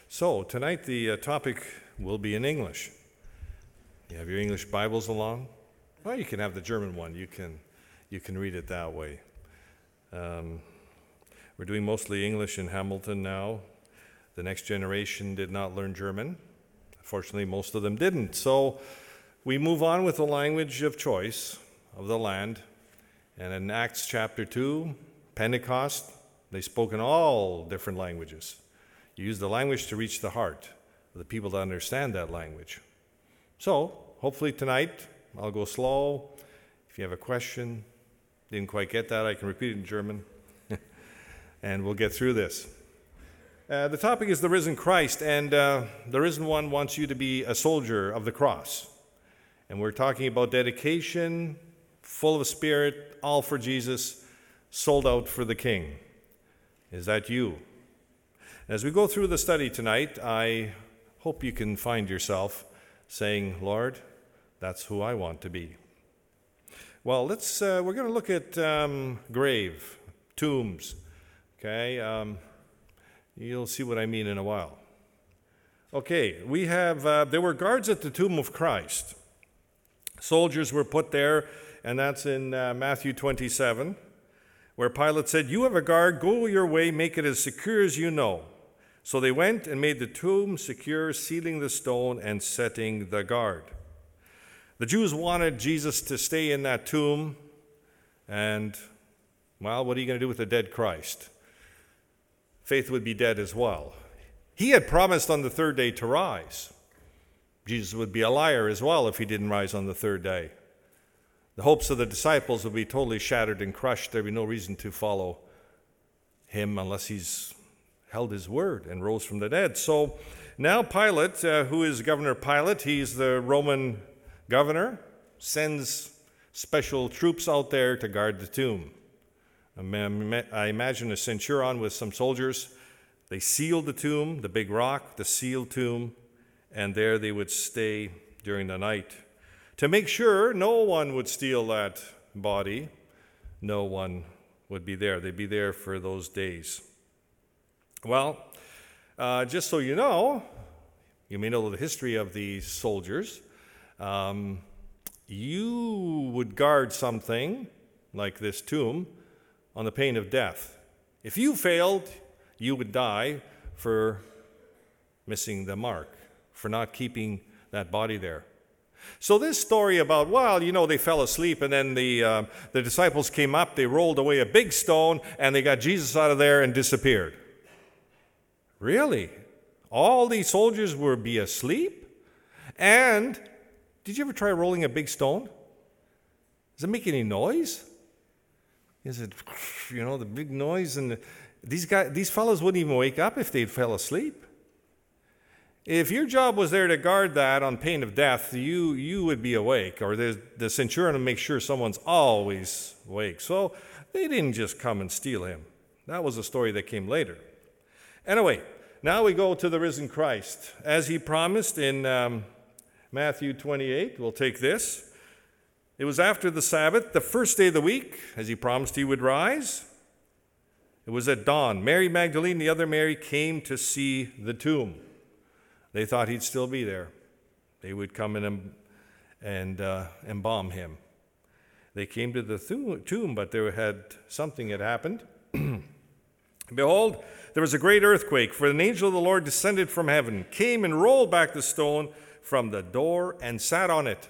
So tonight the topic will be in English. You have your English Bibles along? Well, you can have the German one. You can read it that way. We're doing mostly English in Hamilton now. The next generation did not learn German. Fortunately, most of them didn't. So we move on with the language of choice of the land. And in Acts chapter 2, Pentecost, they spoke in all different languages. You use the language to reach the heart of the people to understand that language. So, hopefully tonight, I'll go slow. If you have a question, didn't quite get that, I can repeat it in German. And we'll get through this. The topic is the risen Christ, and the risen one wants you to be a soldier of the cross. And we're talking about dedication, full of spirit, all for Jesus, sold out for the King. Is that you? As we go through the study tonight, I hope you can find yourself saying, Lord, that's who I want to be. Well, we're going to look at grave, tombs. Okay, you'll see what I mean in a while. Okay, we have, there were guards at the tomb of Christ. Soldiers were put there, and that's in Matthew 27, where Pilate said, "You have a guard, go your way, make it as secure as you know." So they went and made the tomb secure, sealing the stone and setting the guard. The Jews wanted Jesus to stay in that tomb, and, well, what are you going to do with a dead Christ? Faith would be dead as well. He had promised on the third day to rise. Jesus would be a liar as well if he didn't rise on the third day. The hopes of the disciples would be totally shattered and crushed. There'd be no reason to follow him unless he's held his word and rose from the dead. So now Pilate, who is Governor Pilate, he's the Roman governor, sends special troops out there to guard the tomb. I imagine a centurion with some soldiers. They sealed the tomb, the big rock, the sealed tomb, and there they would stay during the night. To make sure no one would steal that body, no one would be there. They'd be there for those days. Well, just so you know, you may know the history of these soldiers. You would guard something like this tomb on the pain of death. If you failed, you would die for missing the mark, for not keeping that body there. So this story about, they fell asleep and then the disciples came up, they rolled away a big stone, and they got Jesus out of there and disappeared. Really? All these soldiers would be asleep? And did you ever try rolling a big stone? Does it make any noise? Is it, the big noise? And these fellows wouldn't even wake up if they fell asleep. If your job was there to guard that on pain of death, you would be awake, or the centurion would make sure someone's always awake. So they didn't just come and steal him. That was a story that came later. Anyway, now we go to the risen Christ. As he promised in Matthew 28, we'll take this. It was after the Sabbath, the first day of the week, as he promised he would rise. It was at dawn. Mary Magdalene and the other Mary came to see the tomb. They thought he'd still be there. They would come in and embalm him. They came to the tomb, but something had happened. Behold, there was a great earthquake, for an angel of the Lord descended from heaven, came and rolled back the stone from the door and sat on it.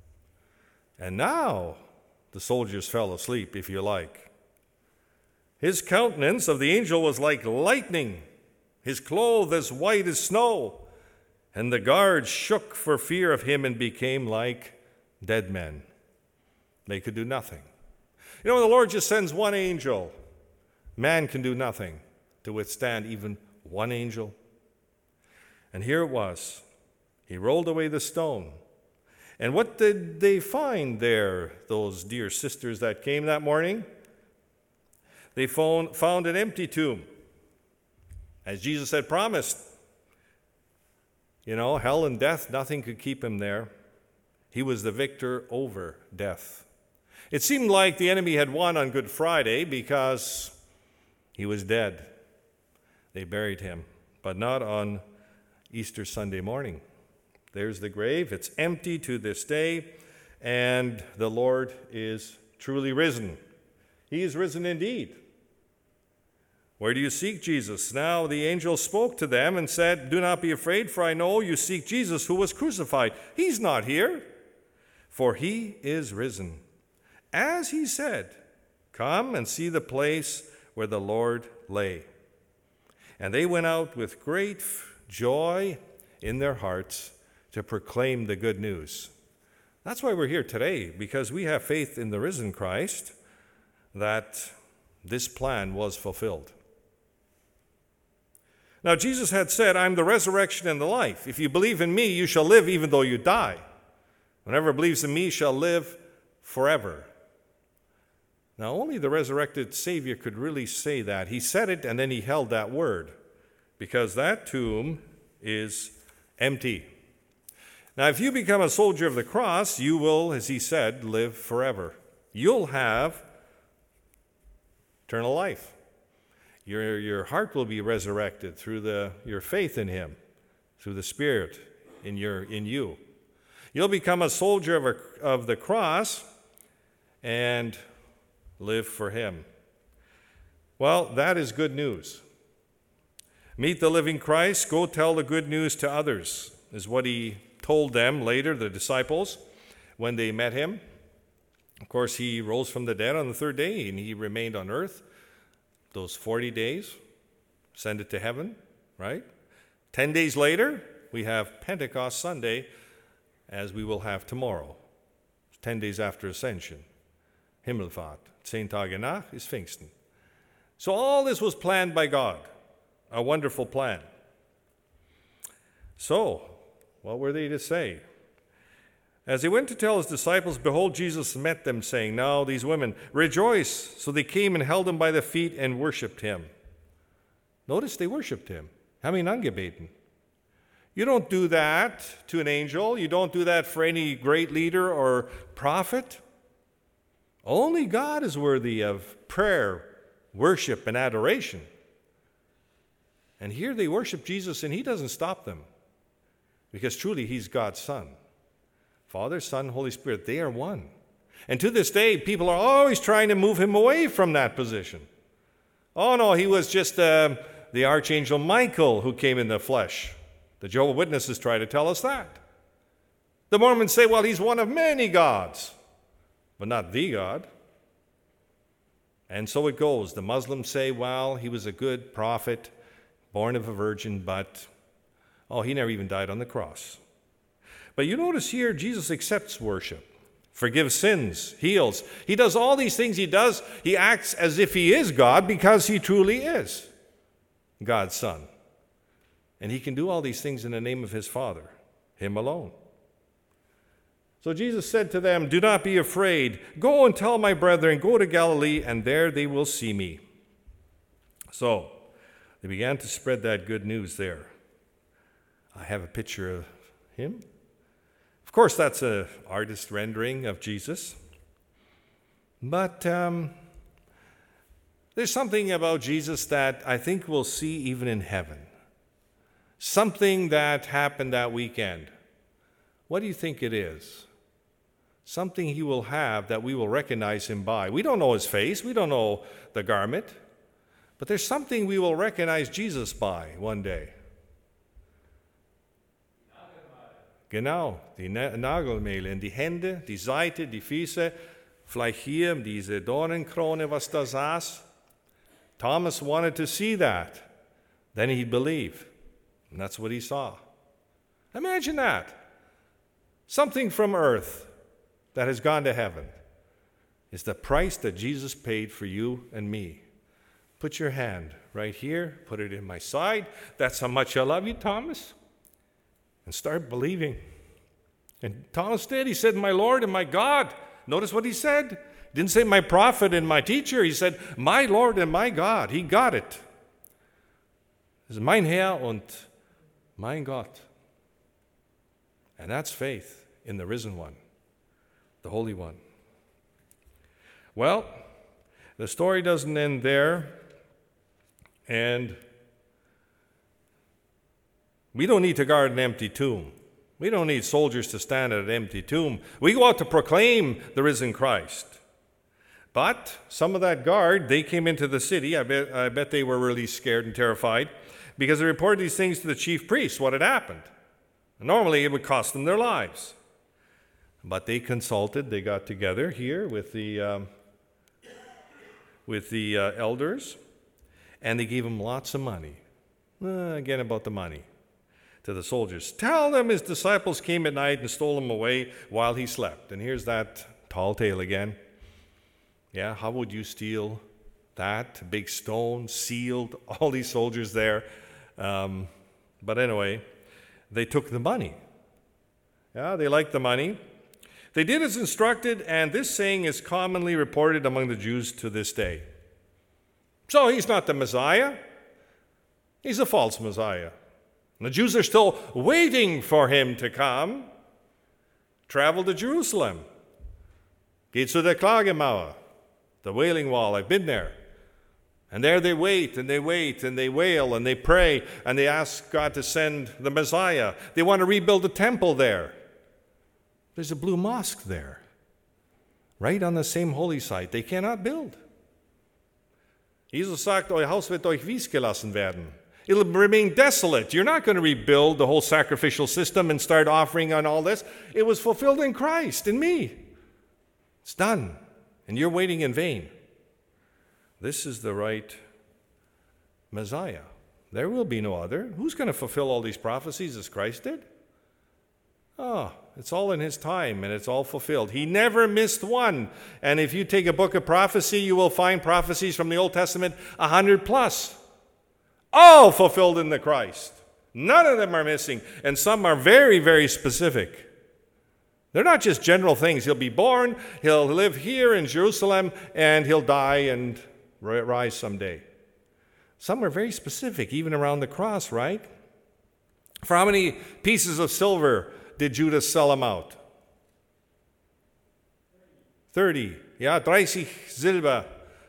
And now the soldiers fell asleep, if you like. His countenance of the angel was like lightning, his clothes as white as snow, and the guards shook for fear of him and became like dead men. They could do nothing. When the Lord just sends one angel, man can do nothing to withstand even one angel. And here it was. He rolled away the stone. And what did they find there, those dear sisters that came that morning? They found an empty tomb. As Jesus had promised, hell and death, nothing could keep him there. He was the victor over death. It seemed like the enemy had won on Good Friday because he was dead. They buried him, but not on Easter Sunday morning. There's the grave. It's empty to this day, and the Lord is truly risen. He is risen indeed. Where do you seek Jesus? Now the angel spoke to them and said, "Do not be afraid, for I know you seek Jesus who was crucified. He's not here, for he is risen. As he said, come and see the place where the Lord lay." And they went out with great joy in their hearts to proclaim the good news. That's why we're here today, because we have faith in the risen Christ that this plan was fulfilled. Now, Jesus had said, "I'm the resurrection and the life. If you believe in me, you shall live even though you die. Whoever believes in me shall live forever." Now, only the resurrected Savior could really say that. He said it, and then he held that word, because that tomb is empty. Now, if you become a soldier of the cross, you will, as he said, live forever. You'll have eternal life. Your heart will be resurrected through your faith in him, through the Spirit in you. You'll become a soldier of the cross and live for him. Well, that is good news. Meet the living Christ, go tell the good news to others, is what he told them later, the disciples, when they met him. Of course, he rose from the dead on the third day, and he remained on earth those 40 days, ascended to heaven, right? 10 days later, we have Pentecost Sunday, as we will have tomorrow. 10 days after Ascension. Himmelfahrt. 10 Tage nach is Pfingsten. So all this was planned by God. A wonderful plan. So, what were they to say? As he went to tell his disciples, behold, Jesus met them, saying, "Now these women, rejoice." So they came and held him by the feet and worshipped him. Notice they worshipped him. Haben ihn angebeten. You don't do that to an angel. You don't do that for any great leader or prophet. Only God is worthy of prayer, worship, and adoration. And here they worship Jesus, and he doesn't stop them, because truly he's God's Son. Father, Son, Holy Spirit, they are one. And to this day, people are always trying to move him away from that position. Oh no, he was just the Archangel Michael who came in the flesh. The Jehovah's Witnesses try to tell us that. The Mormons say, well, he's one of many gods, but not the God. And so it goes. The Muslims say, well, he was a good prophet, born of a virgin, but, he never even died on the cross. But you notice here, Jesus accepts worship, forgives sins, heals. He does all these things he does. He acts as if he is God because he truly is God's Son. And he can do all these things in the name of his Father, him alone. So Jesus said to them, "Do not be afraid. Go and tell my brethren, go to Galilee, and there they will see me." So they began to spread that good news there. I have a picture of him. Of course, that's an artist rendering of Jesus. But there's something about Jesus that I think we'll see even in heaven. Something that happened that weekend. What do you think it is? Something he will have that we will recognize him by. We don't know his face. We don't know the garment. But there's something we will recognize Jesus by one day. Genau, die Nagelmeile in die Hände, die Seite, die Füße, vielleicht hier diese Dornenkrone, was da saß. Thomas wanted to see that. Then he'd believe. And that's what he saw. Imagine that. Something from earth that has gone to heaven is the price that Jesus paid for you and me. Put your hand right here, put it in my side. That's how much I love you, Thomas. And start believing. And Thomas did. He said, "My Lord and my God." Notice what he said. He didn't say my prophet and my teacher. He said, "My Lord and my God." He got it. Das ist mein Herr und mein Gott. And that's faith in the risen one, the Holy One. Well, the story doesn't end there. And We don't need to guard an empty tomb. We don't need soldiers to stand at an empty tomb. We go out to proclaim the risen Christ. But some of that guard, they came into the city. I bet they were really scared and terrified because they reported these things to the chief priests, what had happened. Normally, it would cost them their lives. But they consulted. They got together here with the elders, and they gave them lots of money. Again, about the money. To the soldiers. Tell them his disciples came at night and stole him away while he slept. And here's that tall tale again. Yeah, how would you steal that? A big stone, sealed, all these soldiers there. But anyway, they took the money. Yeah, they liked the money. They did as instructed, and this saying is commonly reported among the Jews to this day. So he's not the Messiah. He's a false Messiah. And the Jews are still waiting for him to come. Travel to Jerusalem. Geht zu der Klagemauer, the Wailing Wall. I've been there. And there they wait, and they wait, and they wail, and they pray, and they ask God to send the Messiah. They want to rebuild the temple there. There's a blue mosque there, right on the same holy site. They cannot build. Jesus sagt, euer Haus wird euch wie's gelassen werden. It'll remain desolate. You're not going to rebuild the whole sacrificial system and start offering on all this. It was fulfilled in Christ, in me. It's done, and you're waiting in vain. This is the right Messiah. There will be no other. Who's going to fulfill all these prophecies as Christ did? It's all in his time, and it's all fulfilled. He never missed one. And if you take a book of prophecy, you will find prophecies from the Old Testament 100 plus. All fulfilled in the Christ. None of them are missing. And some are very, very specific. They're not just general things. He'll be born, he'll live here in Jerusalem, and he'll die and rise someday. Some are very specific, even around the cross, right? For how many pieces of silver did Judas sell him out? 30. Yeah, 30 Silber.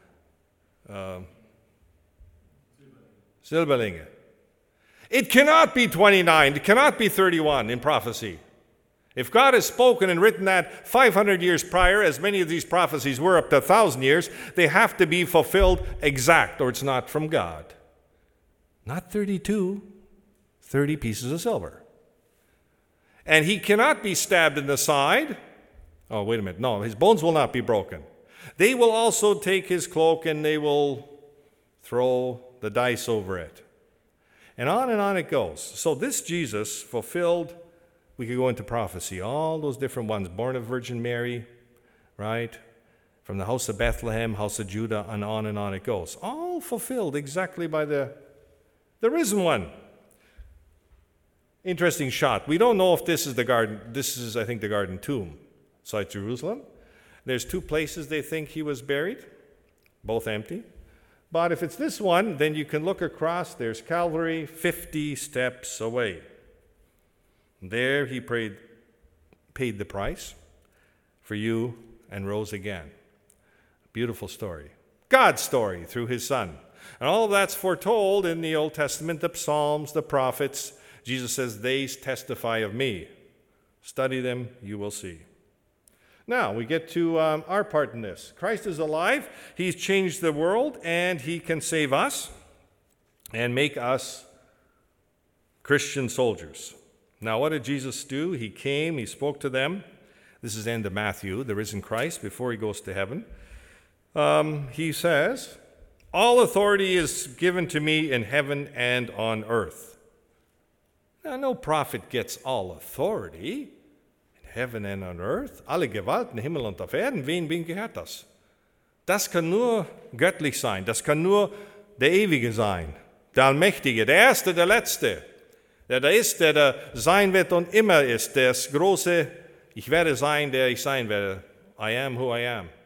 Silberlinge. It cannot be 29. It cannot be 31 in prophecy. If God has spoken and written that 500 years prior, as many of these prophecies were up to 1,000 years, they have to be fulfilled exact, or it's not from God. Not 32, 30 pieces of silver. And he cannot be stabbed in the side. Oh, wait a minute. No, his bones will not be broken. They will also take his cloak and they will throw the dice over it. And on it goes. So this Jesus fulfilled, we could go into prophecy, all those different ones, born of Virgin Mary, right? From the house of Bethlehem, house of Judah, and on it goes. All fulfilled exactly by the risen one. Interesting shot. We don't know if this is the garden. This is, I think, the garden tomb outside Jerusalem. There's two places they think he was buried, both empty. But if it's this one, then you can look across. There's Calvary 50 steps away. There he paid the price for you and rose again. Beautiful story. God's story through his Son. And all of that's foretold in the Old Testament, the Psalms, the prophets. Jesus says, they testify of me. Study them, you will see. Now, we get to our part in this. Christ is alive. He's changed the world, and he can save us and make us Christian soldiers. Now, what did Jesus do? He came, he spoke to them. This is the end of Matthew, the risen Christ, before he goes to heaven. He says, all authority is given to me in heaven and on earth. Now, no prophet gets all authority. Heaven and on earth, alle Gewalt in Himmel und auf Erden, wem gehört das? Das kann nur göttlich sein, das kann nur der Ewige sein, der Allmächtige, der Erste, der Letzte, der da ist, der da sein wird und immer ist, der ist große, ich werde sein, der ich sein werde. I am who I am.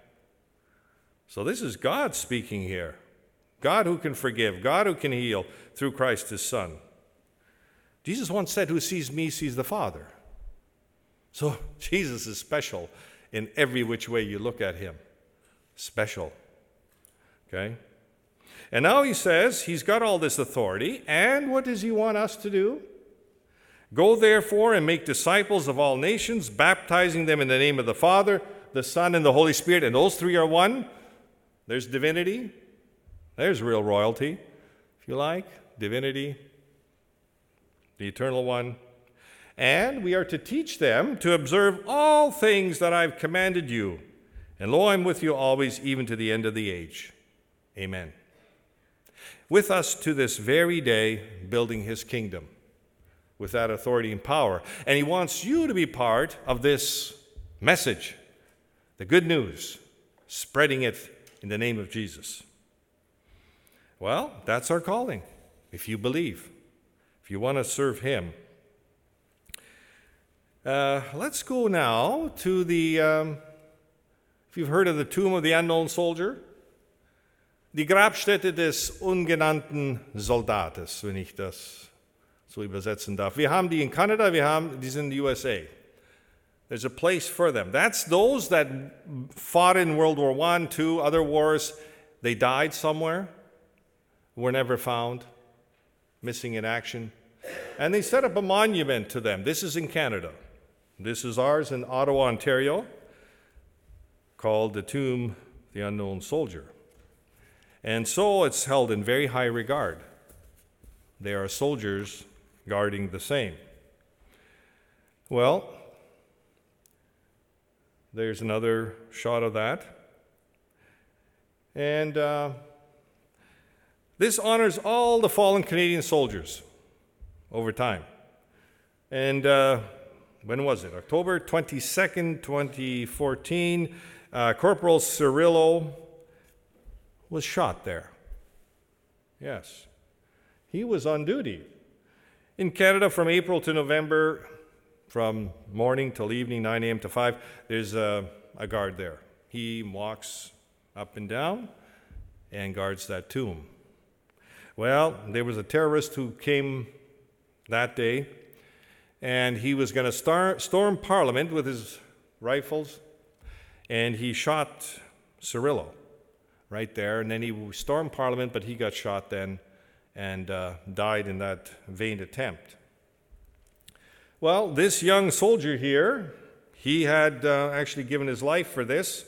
So this is God speaking here. God who can forgive, God who can heal through Christ his Son. Jesus once said, who sees me sees the Father. So Jesus is special in every which way you look at him. Special. Okay? And now he says he's got all this authority, and what does he want us to do? Go therefore and make disciples of all nations, baptizing them in the name of the Father, the Son, and the Holy Spirit. And those three are one. There's divinity. There's real royalty, if you like. Divinity, the Eternal One. And we are to teach them to observe all things that I've commanded you. And lo, I'm with you always, even to the end of the age. Amen. With us to this very day, building his kingdom with that authority and power. And he wants you to be part of this message, the good news, spreading it in the name of Jesus. Well, that's our calling, if you believe, if you want to serve him. Let's go now to the, if you've heard of the tomb of the unknown soldier, die Grabstätte des ungenannten Soldates, wenn ich das so übersetzen darf. Wir haben die in Canada, die sind in the USA. There's a place for them. That's those that fought in World War I, II, other wars. They died somewhere, were never found, missing in action. And they set up a monument to them. This is in Canada. This is ours in Ottawa, Ontario, called the Tomb of the Unknown Soldier. And so it's held in very high regard. They are soldiers guarding the same. Well, there's another shot of that. And this honors all the fallen Canadian soldiers over time. And when was it? October 22nd, 2014, Corporal Cirillo was shot there. Yes. He was on duty. In Canada, from April to November, from morning till evening, 9 a.m. to 5, there's a guard there. He walks up and down and guards that tomb. Well, there was a terrorist who came that day, and he was going to storm Parliament with his rifles, and he shot Cirillo right there, and then he stormed Parliament, but he got shot then and died in that vain attempt. Well, this young soldier here, he had actually given his life for this.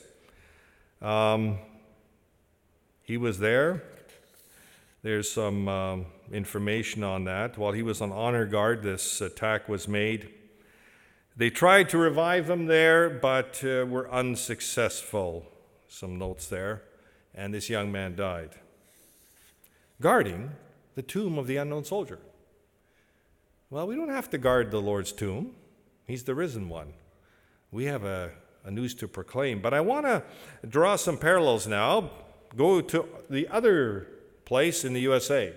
He was there. There's some information on that. While he was on honor guard, this attack was made. They tried to revive him there, but were unsuccessful. Some notes there. And this young man died, guarding the tomb of the unknown soldier. Well, we don't have to guard the Lord's tomb. He's the risen one. We have a news to proclaim. But I want to draw some parallels now. Go to the other place in the USA.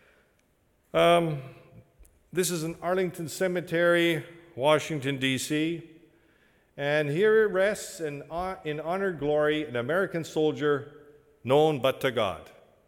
This is in Arlington Cemetery, Washington, D.C. And here rests in honored glory an American soldier known but to God.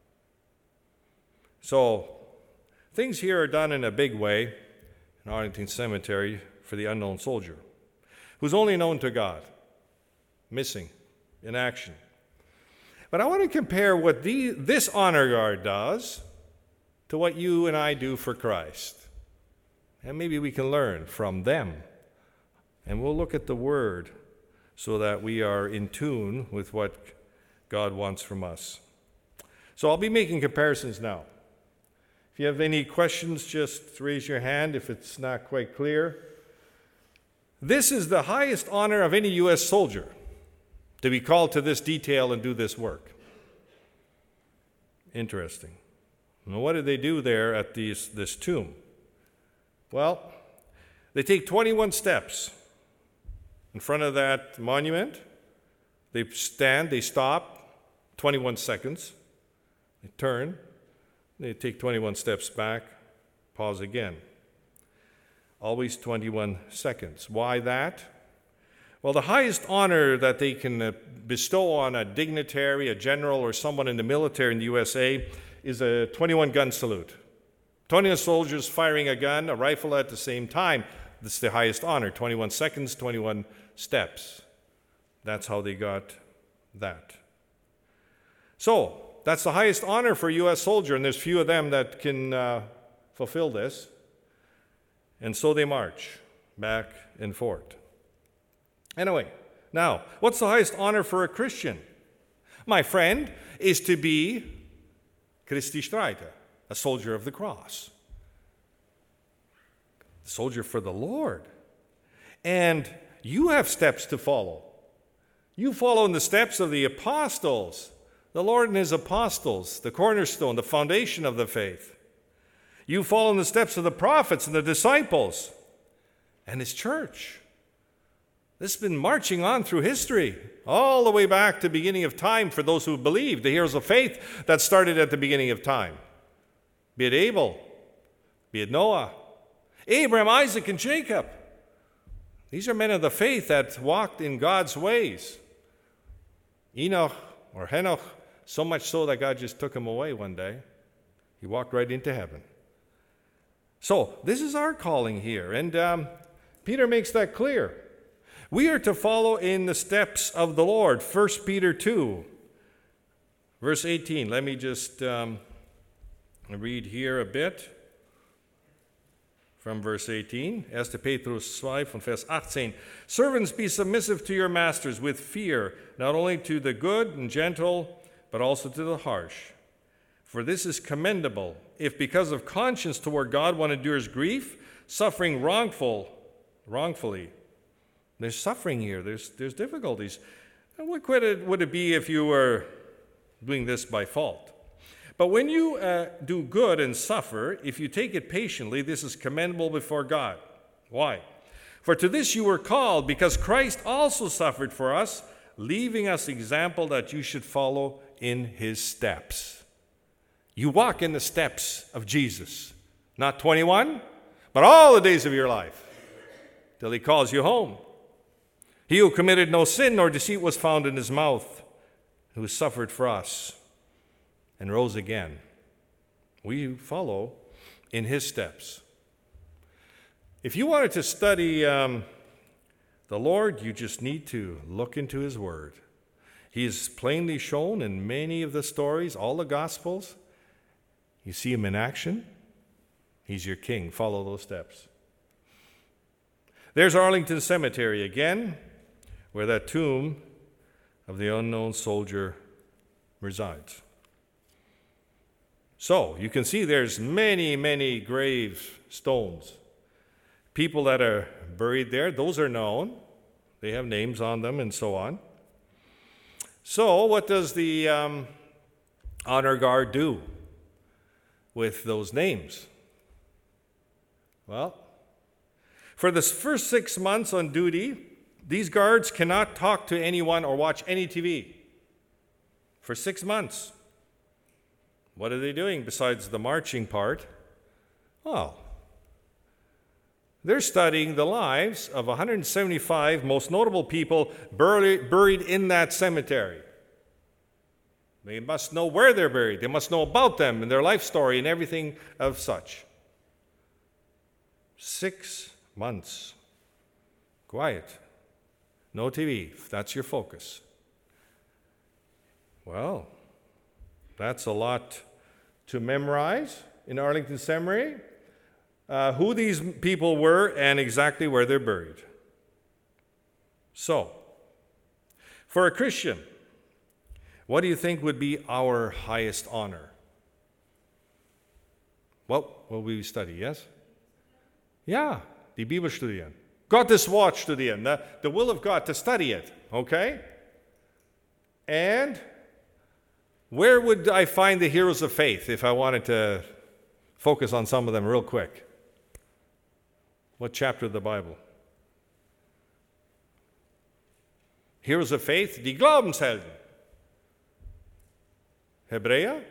So things here are done in a big way in Arlington Cemetery for the unknown soldier, who's only known to God, missing in action. But I want to compare what this honor guard does to what you and I do for Christ. And maybe we can learn from them. And we'll look at the Word so that we are in tune with what God wants from us. So I'll be making comparisons now. If you have any questions, just raise your hand if it's not quite clear. This is the highest honor of any U.S. soldier, to be called to this detail and do this work. Interesting. Now, what did they do there at this tomb? Well, they take 21 steps in front of that monument. They stand, they stop, 21 seconds. They turn, they take 21 steps back, pause again. Always 21 seconds. Why that? Well, the highest honor that they can bestow on a dignitary, a general, or someone in the military in the USA is a 21-gun salute. 21 soldiers firing a gun, a rifle at the same time. That's the highest honor, 21 seconds, 21 steps. That's how they got that. So, that's the highest honor for a U.S. soldier, and there's few of them that can fulfill this. And so they march back and forth. Anyway, now, what's the highest honor for a Christian? My friend, is to be Christi Streiter, a soldier of the cross. A soldier for the Lord. And you have steps to follow. You follow in the steps of the apostles, the Lord and his apostles, the cornerstone, the foundation of the faith. You follow in the steps of the prophets and the disciples and his church. This has been marching on through history, all the way back to the beginning of time for those who believe, the heroes of faith that started at the beginning of time. Be it Abel, be it Noah, Abraham, Isaac, and Jacob. These are men of the faith that walked in God's ways. Enoch or Henoch, so much so that God just took him away one day. He walked right into heaven. So this is our calling here, and Peter makes that clear. We are to follow in the steps of the Lord. 1 Peter 2, verse 18. Let me just read here a bit from verse 18. 1. Petrus 2 von Vers 18. Servants, be submissive to your masters with fear, not only to the good and gentle, but also to the harsh. For this is commendable, if because of conscience toward God one endures grief, suffering wrongfully. There's suffering here. There's difficulties. And what credit would it be if you were doing this by fault? But when you do good and suffer, if you take it patiently, this is commendable before God. Why? For to this you were called, because Christ also suffered for us, leaving us example that you should follow in his steps. You walk in the steps of Jesus. Not 21, but all the days of your life, till he calls you home. He who committed no sin nor deceit was found in his mouth, who suffered for us and rose again. We follow in his steps. If you wanted to study the Lord, you just need to look into his word. He is plainly shown in many of the stories, all the Gospels. You see him in action. He's your king. Follow those steps. There's Arlington Cemetery again, where that tomb of the unknown soldier resides. So you can see there's many, many gravestones. People that are buried there, those are known. They have names on them and so on. So what does the honor guard do with those names? Well, for the first 6 months on duty, these guards cannot talk to anyone or watch any TV. For 6 months. What are they doing besides the marching part? Well, they're studying the lives of 175 most notable people buried in that cemetery. They must know where they're buried. They must know about them and their life story and everything of such. 6 months. Quiet. No TV, if that's your focus. Well, that's a lot to memorize in Arlington Cemetery. Who these people were and exactly where they're buried. So, for a Christian, what do you think would be our highest honor? What will we study, yes? Ja, die Bibel studieren. Gottes Wort studieren, the will of God, to study it, okay? And where would I find the heroes of faith if I wanted to focus on some of them real quick? What chapter of the Bible? Heroes of faith, die Glaubenshelden. Hebräer?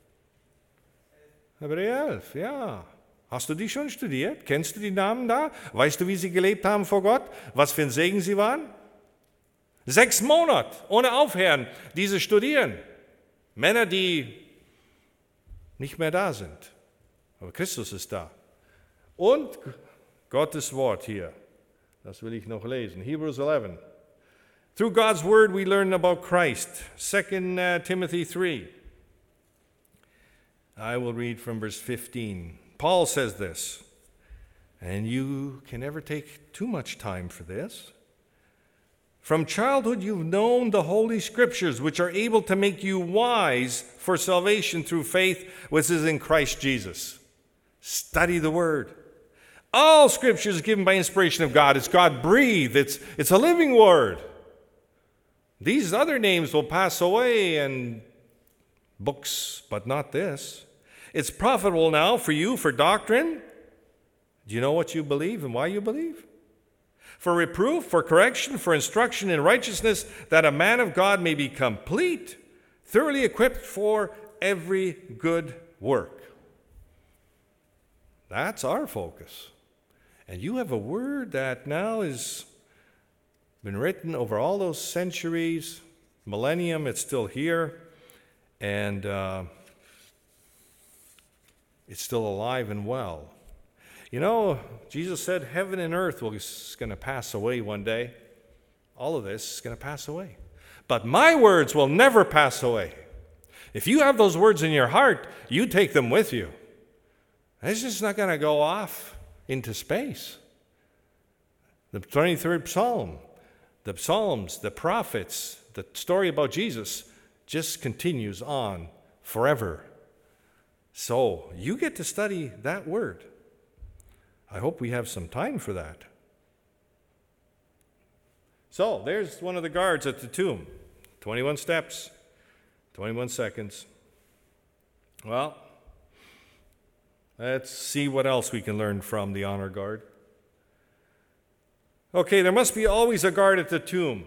Hebräer 11, ja. Hast du die schon studiert? Kennst du die Namen da? Weißt du, wie sie gelebt haben vor Gott? Was für ein Segen sie waren? 6 Monate, ohne Aufhören, diese studieren. Männer, die nicht mehr da sind. Aber Christus ist da. Und Gottes Wort hier. Das will ich noch lesen. Hebrews 11. Through God's word we learn about Christ. 2 Timothy 3. I will read from verse 15. Paul says this. And you can never take too much time for this. From childhood, you've known the Holy Scriptures, which are able to make you wise for salvation through faith, which is in Christ Jesus. Study the Word. All Scripture is given by inspiration of God. It's God-breathed. It's a living Word. These other names will pass away and books, but not this. It's profitable now for you for doctrine. Do you know what you believe and why you believe? For reproof, for correction, for instruction in righteousness, that a man of God may be complete, thoroughly equipped for every good work. That's our focus. And you have a word that now has been written over all those centuries, millennium, it's still here, and it's still alive and well. You know, Jesus said heaven and earth is going to pass away one day. All of this is going to pass away. But my words will never pass away. If you have those words in your heart, you take them with you. It's just not going to go off into space. The 23rd Psalm, the Psalms, the prophets, the story about Jesus just continues on forever. So you get to study that word. I hope we have some time for that. So there's one of the guards at the tomb. 21 steps, 21 seconds. Well, let's see what else we can learn from the honor guard. Okay, there must be always a guard at the tomb.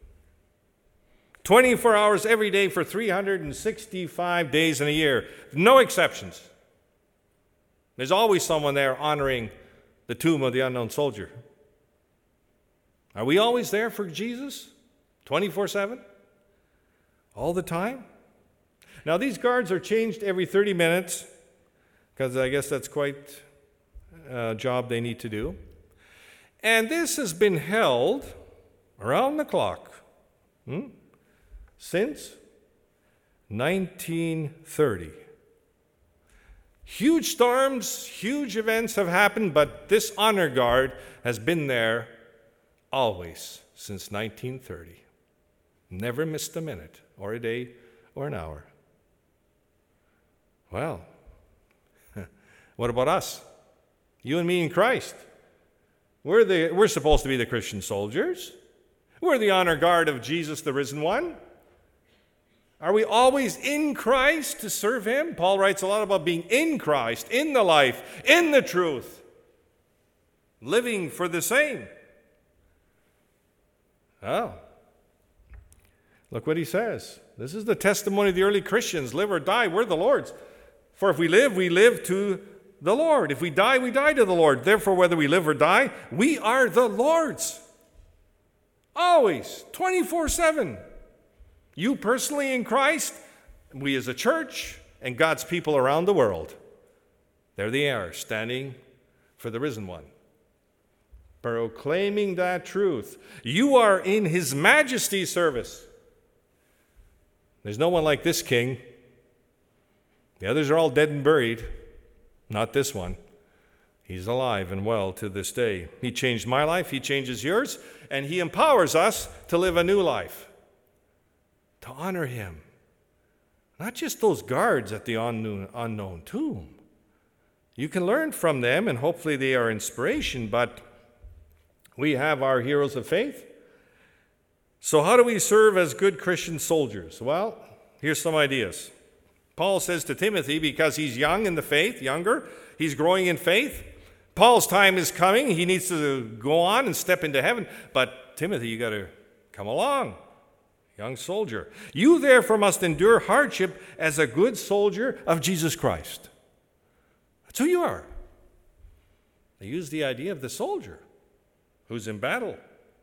24 hours every day for 365 days in a year. No exceptions. There's always someone there honoring the tomb of the unknown soldier. Are we always there for Jesus? 24/7? All the time? Now, these guards are changed every 30 minutes, because I guess that's quite a job they need to do. And this has been held around the clock since 1930. Huge storms, huge events have happened, but this honor guard has been there always since 1930. Never missed a minute or a day or an hour. Well, what about us? You and me in Christ. We're supposed to be the Christian soldiers. We're the honor guard of Jesus, the risen one. Are we always in Christ to serve him? Paul writes a lot about being in Christ, in the life, in the truth, living for the same. Oh, look what he says. This is the testimony of the early Christians. Live or die, we're the Lord's. For if we live to the Lord. If we die to the Lord. Therefore, whether we live or die, we are the Lord's. Always, 24/7. You personally in Christ, we as a church, and God's people around the world. There they are, standing for the risen one, proclaiming that truth. You are in his majesty's service. There's no one like this king. The others are all dead and buried. Not this one. He's alive and well to this day. He changed my life, he changes yours, and he empowers us to live a new life. To honor him. Not just those guards at the unknown tomb. You can learn from them, and hopefully they are inspiration, but we have our heroes of faith. So how do we serve as good Christian soldiers? Well, here's some ideas. Paul says to Timothy, because he's young in the faith, younger, he's growing in faith. Paul's time is coming. He needs to go on and step into heaven. But Timothy, you got to come along. Young soldier. You therefore must endure hardship as a good soldier of Jesus Christ. That's who you are. They use the idea of the soldier who's in battle.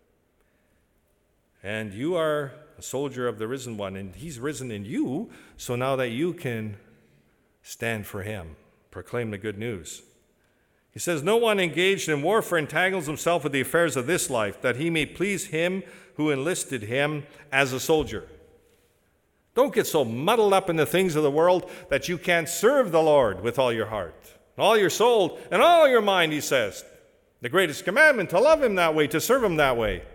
And you are a soldier of the risen one, and he's risen in you, so now that you can stand for him, proclaim the good news. He says, no one engaged in warfare entangles himself with the affairs of this life, that he may please him who enlisted him as a soldier. Don't get so muddled up in the things of the world that you can't serve the Lord with all your heart, all your soul, and all your mind, he says. The greatest commandment, to love him that way, to serve him that way.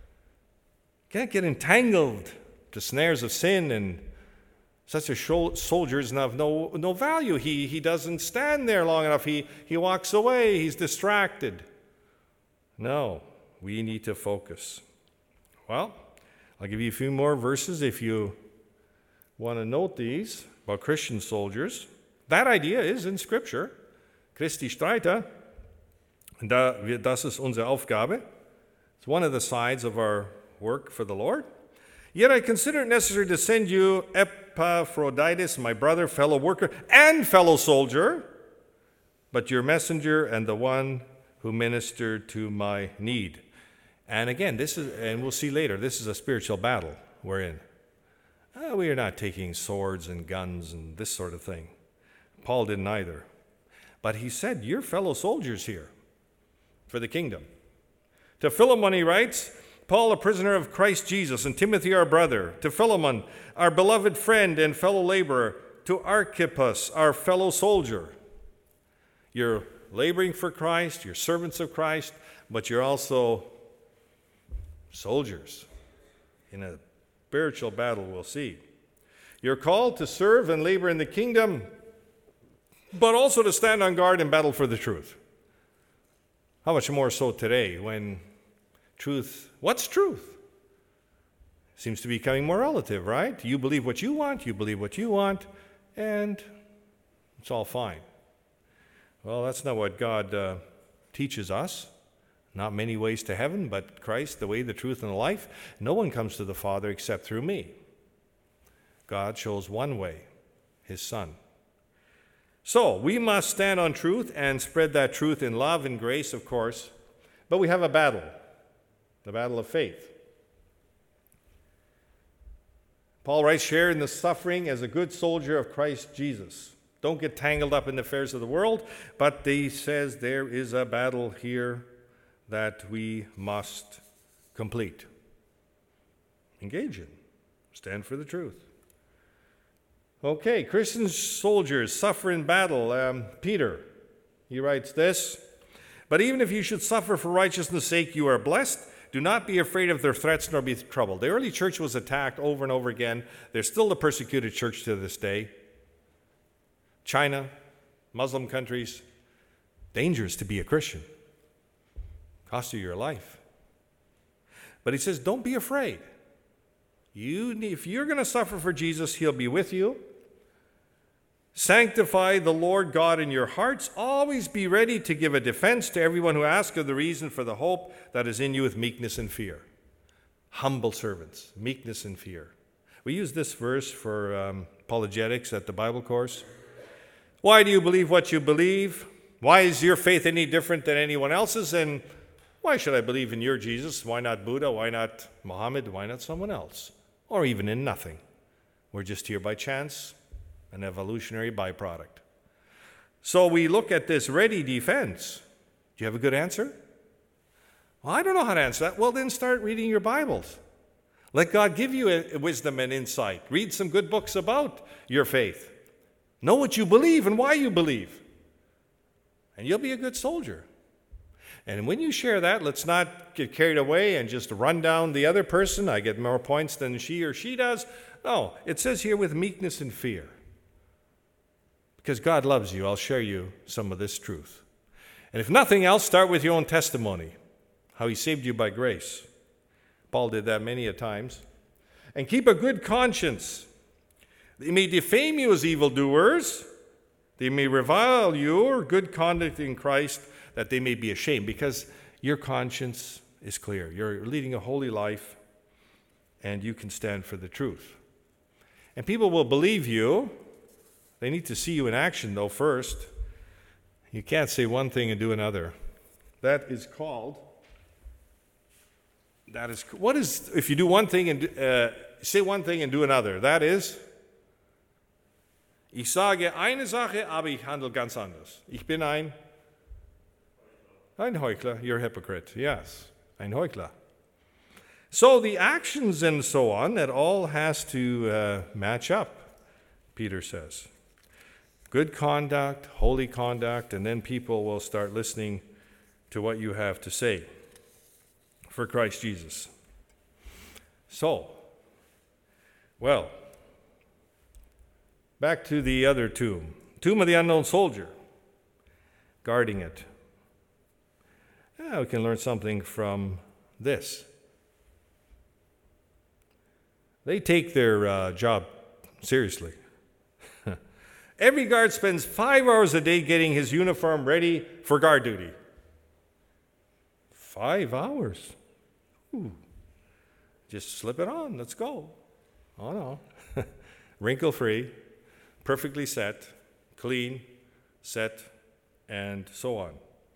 Can't get entangled to snares of sin, and such a soldier is of no value. He doesn't stand there long enough. He walks away. He's distracted. No, we need to focus. Well, I'll give you a few more verses if you want to note these about Christian soldiers. That idea is in Scripture. Christi Streiter. Das ist unsere Aufgabe. It's one of the sides of our work for the Lord. Yet I consider it necessary to send you Epaphroditus, my brother, fellow worker, and fellow soldier, but your messenger and the one who ministered to my need. And again, this is, and we'll see later, this is a spiritual battle we're in. We are not taking swords and guns and this sort of thing. Paul didn't either. But he said, you're fellow soldiers here for the kingdom. To Philemon he writes, Paul, a prisoner of Christ Jesus, and Timothy, our brother, to Philemon, our beloved friend and fellow laborer, to Archippus, our fellow soldier. You're laboring for Christ, you're servants of Christ, but you're also soldiers in a spiritual battle, we'll see. You're called to serve and labor in the kingdom, but also to stand on guard and battle for the truth. How much more so today when what's truth? Seems to be becoming more relative, right? You believe what you want, and it's all fine. Well, that's not what God teaches us. Not many ways to heaven, but Christ, the way, the truth, and the life. No one comes to the Father except through me. God shows one way, his Son. So, we must stand on truth and spread that truth in love and grace, of course. But we have a battle, the battle of faith. Paul writes, share in the suffering as a good soldier of Christ Jesus. Don't get tangled up in the affairs of the world, but he says there is a battle here that we must complete. Engage in. Stand for the truth. Okay, Christian soldiers suffer in battle. Peter, he writes this, but even if you should suffer for righteousness' sake, you are blessed. Do not be afraid of their threats nor be troubled. The early church was attacked over and over again. They're still the persecuted church to this day. China, Muslim countries, dangerous to be a Christian. Cost you your life. But he says, don't be afraid. If you're going to suffer for Jesus, he'll be with you. Sanctify the Lord God in your hearts. Always be ready to give a defense to everyone who asks of the reason for the hope that is in you with meekness and fear. Humble servants, meekness and fear. We use this verse for apologetics at the Bible course. Why do you believe what you believe? Why is your faith any different than anyone else's? And why should I believe in your Jesus? Why not Buddha? Why not Muhammad? Why not someone else? Or even in nothing. We're just here by chance, an evolutionary byproduct. So we look at this ready defense. Do you have a good answer? Well, I don't know how to answer that. Well, then start reading your Bibles. Let God give you a wisdom and insight. Read some good books about your faith. Know what you believe and why you believe. And you'll be a good soldier. And when you share that, let's not get carried away and just run down the other person. I get more points than she or she does. No, it says here with meekness and fear. Because God loves you, I'll share you some of this truth. And if nothing else, start with your own testimony, how he saved you by grace. Paul did that many a times. And keep a good conscience. They may defame you as evildoers. They may revile your good conduct in Christ, that they may be ashamed, because your conscience is clear. You're leading a holy life, and you can stand for the truth. And people will believe you. They need to see you in action, though, first. You can't say one thing and do another. What is, if you do one thing and say one thing and do another, that is, ich sage eine Sache, aber ich handle ganz anders. Ich bin ein Heuchler. You're a hypocrite. Yes, ein Heuchler. So the actions and so on, that all has to match up, Peter says. Good conduct, holy conduct, and then people will start listening to what you have to say for Christ Jesus. So, well, back to the other tomb. Tomb of the unknown soldier, guarding it. We can learn something from this. They take their job seriously. Every guard spends 5 hours a day getting his uniform ready for guard duty. 5 hours? Ooh. Just slip it on. Let's go. Oh, no. Wrinkle-free, perfectly set, clean, set, and so on.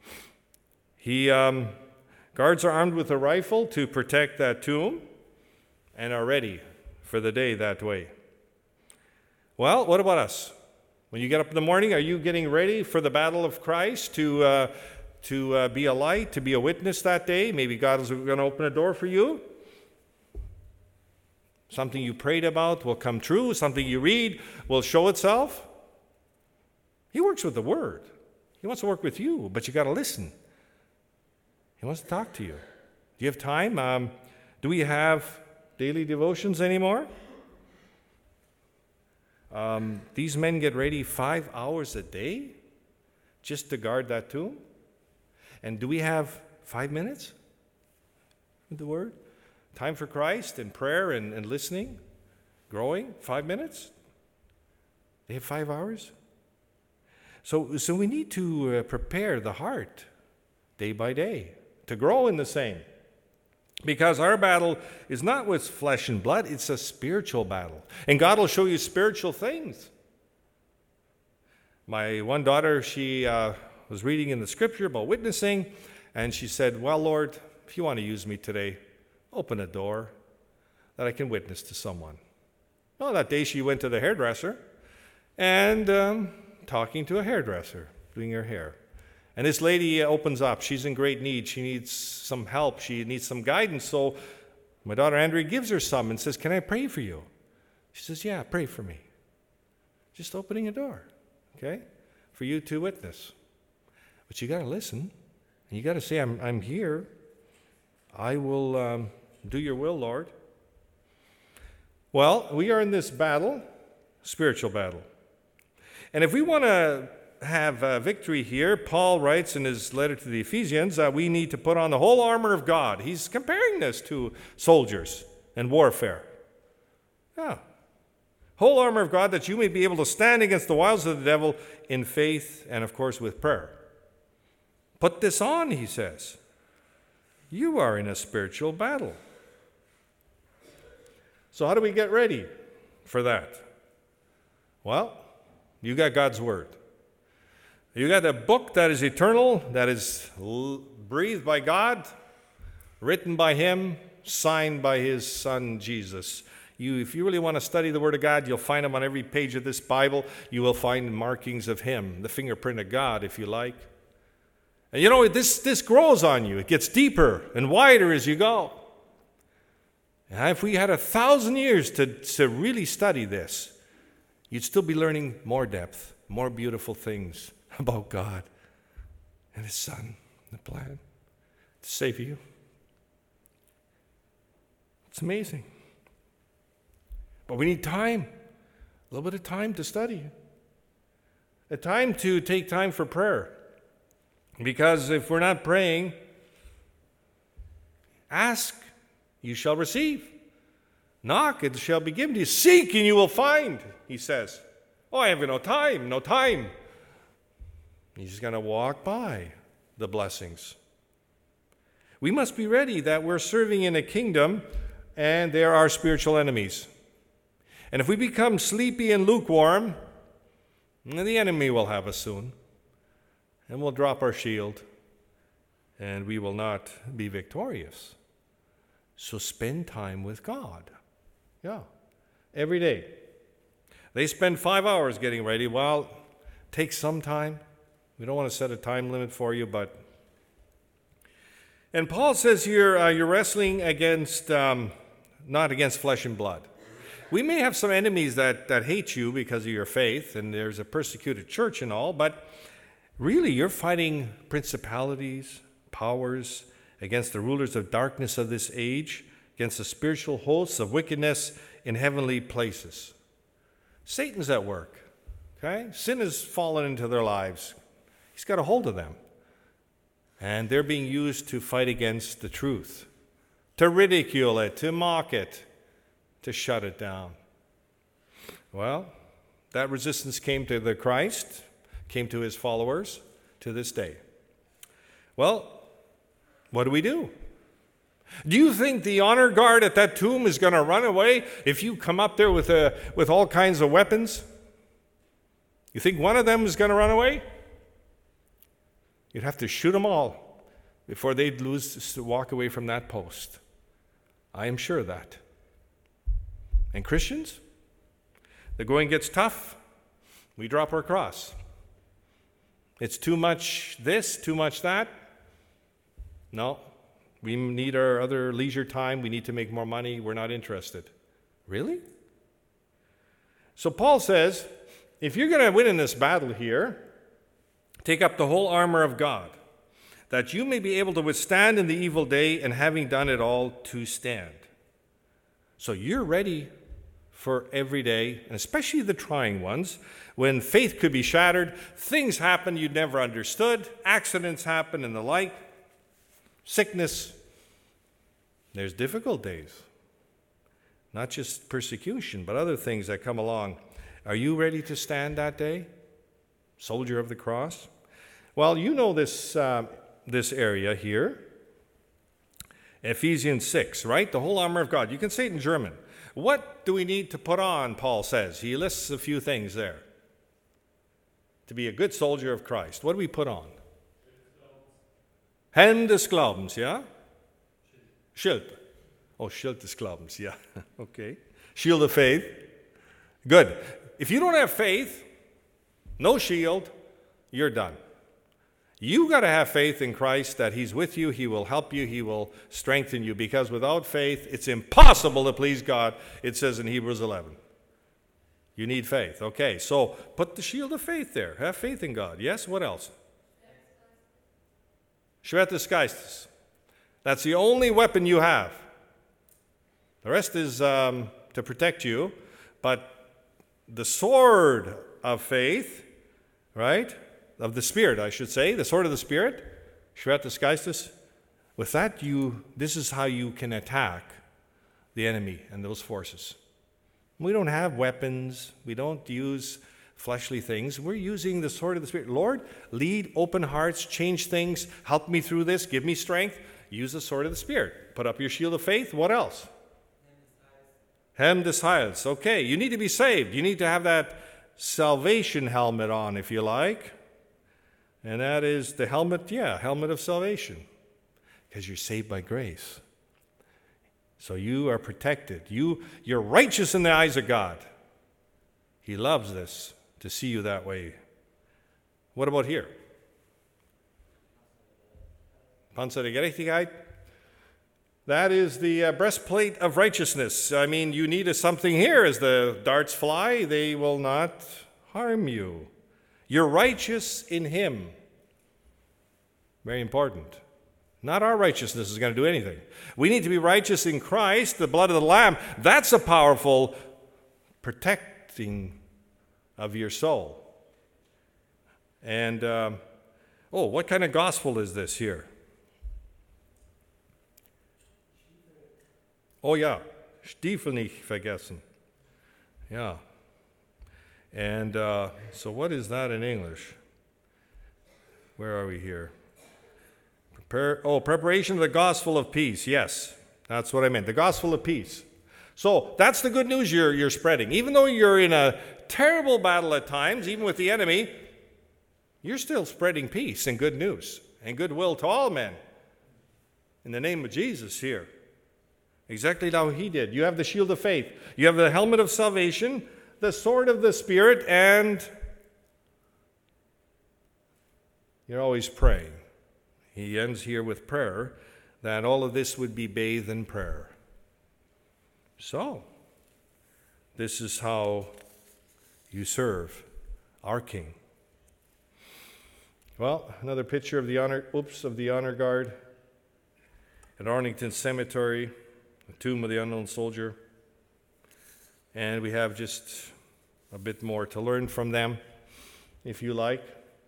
Guards are armed with a rifle to protect that tomb and are ready for the day that way. Well, what about us? When you get up in the morning, are you getting ready for the battle of Christ to be a light, to be a witness that day? Maybe God is going to open a door for you. Something you prayed about will come true. Something you read will show itself. He works with the Word. He wants to work with you, but you got to listen. He wants to talk to you. Do you have time? Do we have daily devotions anymore? These men get ready 5 hours a day just to guard that tomb. And do we have 5 minutes with the Word? Time for Christ and prayer and listening, growing, 5 minutes? They have 5 hours? So we need to prepare the heart day by day to grow in the same. Because our battle is not with flesh and blood, it's a spiritual battle. And God will show you spiritual things. My one daughter, she was reading in the scripture about witnessing, and she said, well, Lord, if you want to use me today, open a door that I can witness to someone. Well, that day she went to the hairdresser and talking to a hairdresser, doing her hair. And this lady opens up. She's in great need. She needs some help. She needs some guidance. So my daughter Andrea gives her some and says, can I pray for you? She says, yeah, pray for me. Just opening a door, okay, for you to witness. But you got to listen. And you got to say, I'm here. I will do your will, Lord. Well, we are in this battle, spiritual battle. And if we want to have victory here, Paul writes in his letter to the Ephesians that we need to put on the whole armor of God. He's comparing this to soldiers and warfare. Yeah. Whole armor of God, that you may be able to stand against the wiles of the devil in faith and, of course, with prayer. Put this on, he says. You are in a spiritual battle. So how do we get ready for that? Well, you got God's Word. You got a book that is eternal, that is breathed by God, written by Him, signed by His Son, Jesus. If you really want to study the Word of God, you'll find Him on every page of this Bible. You will find markings of Him, the fingerprint of God, if you like. And you know, this grows on you. It gets deeper and wider as you go. And if we had 1,000 years to really study this, you'd still be learning more depth, more beautiful things about God and His Son, the plan to save you. It's amazing. But we need time, a little bit of time to study. A time to take time for prayer. Because if we're not praying, ask, you shall receive. Knock, it shall be given to you. Seek, and you will find, he says. Oh, I have no time. He's just going to walk by the blessings. We must be ready that we're serving in a kingdom and there are spiritual enemies. And if we become sleepy and lukewarm, the enemy will have us soon. And we'll drop our shield and we will not be victorious. So spend time with God. Yeah, every day. They spend 5 hours getting ready. Well, take some time. We don't want to set a time limit for you, but... And Paul says here, you're wrestling against, not against flesh and blood. We may have some enemies that hate you because of your faith, and there's a persecuted church and all, but really you're fighting principalities, powers, against the rulers of darkness of this age, against the spiritual hosts of wickedness in heavenly places. Satan's at work, okay? Sin has fallen into their lives. He's got a hold of them. And they're being used to fight against the truth, to ridicule it, to mock it, to shut it down. Well, that resistance came to the Christ, came to his followers to this day. Well, what do? Do you think the honor guard at that tomb is going to run away if you come up there with all kinds of weapons? You think one of them is going to run away? You'd have to shoot them all before they'd walk away from that post. I am sure of that. And Christians, the going gets tough, we drop our cross. It's too much this, too much that. No, we need our other leisure time. We need to make more money. We're not interested. Really? So Paul says, if you're going to win in this battle here, take up the whole armor of God, that you may be able to withstand in the evil day, and having done it all, to stand. So you're ready for every day, and especially the trying ones, when faith could be shattered, things happen you never understood, accidents happen and the like, sickness. There's difficult days. Not just persecution, but other things that come along. Are you ready to stand that day? Soldier of the cross? Well, you know this area here. Ephesians 6, right? The whole armor of God. You can say it in German. What do we need to put on, Paul says? He lists a few things there. To be a good soldier of Christ. What do we put on? Helm des Glaubens, yeah? Schild. Oh, Schild des Glaubens, yeah. Okay. Shield of faith. Good. If you don't have faith, no shield, you're done. You got to have faith in Christ that he's with you, he will help you, he will strengthen you, because without faith, it's impossible to please God, it says in Hebrews 11. You need faith. Okay, so put the shield of faith there. Have faith in God. Yes, what else? Schwert des Geistes. That's the only weapon you have. The rest is to protect you, but the sword of faith, right? Of the Spirit, I should say, the sword of the Spirit, Schwert des Geistes. With that, this is how you can attack the enemy and those forces. We don't have weapons. We don't use fleshly things. We're using the sword of the Spirit. Lord, lead, open hearts, change things, help me through this, give me strength. Use the sword of the Spirit. Put up your shield of faith. What else? Helm des Heils. Okay, you need to be saved. You need to have that salvation helmet on, if you like. And that is the helmet of salvation. Because you're saved by grace. So you are protected. You're righteous in the eyes of God. He loves this, to see you that way. What about here? Panzer der Gerechtigkeit. That is the breastplate of righteousness. I mean, you need something here. As the darts fly, they will not harm you. You're righteous in him. Very important. Not our righteousness is going to do anything. We need to be righteous in Christ, the blood of the Lamb. That's a powerful protecting of your soul. And, what kind of gospel is this here? Oh ja, Stiefel nicht vergessen. Yeah. And so what is that in English? Where are we here? Preparation of the gospel of peace. Yes, that's what I meant. The gospel of peace. So that's the good news you're spreading. Even though you're in a terrible battle at times, even with the enemy, you're still spreading peace and good news and goodwill to all men. In the name of Jesus here. Exactly how he did. You have the shield of faith. You have the helmet of salvation, the sword of the Spirit, and you're always praying. He ends here with prayer, that all of this would be bathed in prayer. So, this is how you serve our King. Well, another picture of the honor guard at Arlington Cemetery, the tomb of the unknown soldier. And we have just a bit more to learn from them, if you like.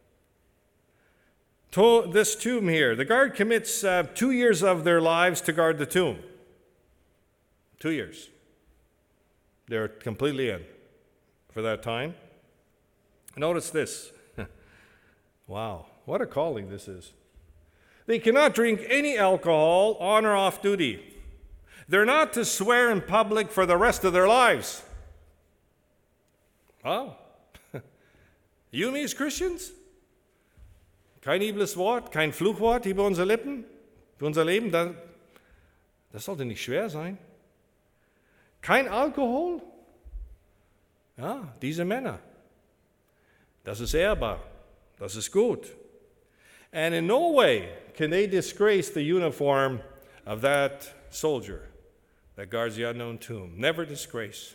This tomb here, the guard commits 2 years of their lives to guard the tomb. 2 years. They're completely in for that time. Notice this. Wow, what a calling this is. They cannot drink any alcohol on or off duty. They're not to swear in public for the rest of their lives. Wow. You und ich als Christians? Kein übles Wort, kein Fluchwort über unsere Lippen, für unser Leben. Das sollte nicht schwer sein. Kein Alkohol. Ja, diese Männer. Das ist ehrbar. Das ist gut. And in no way can they disgrace the uniform of that soldier that guards the unknown tomb. Never disgrace.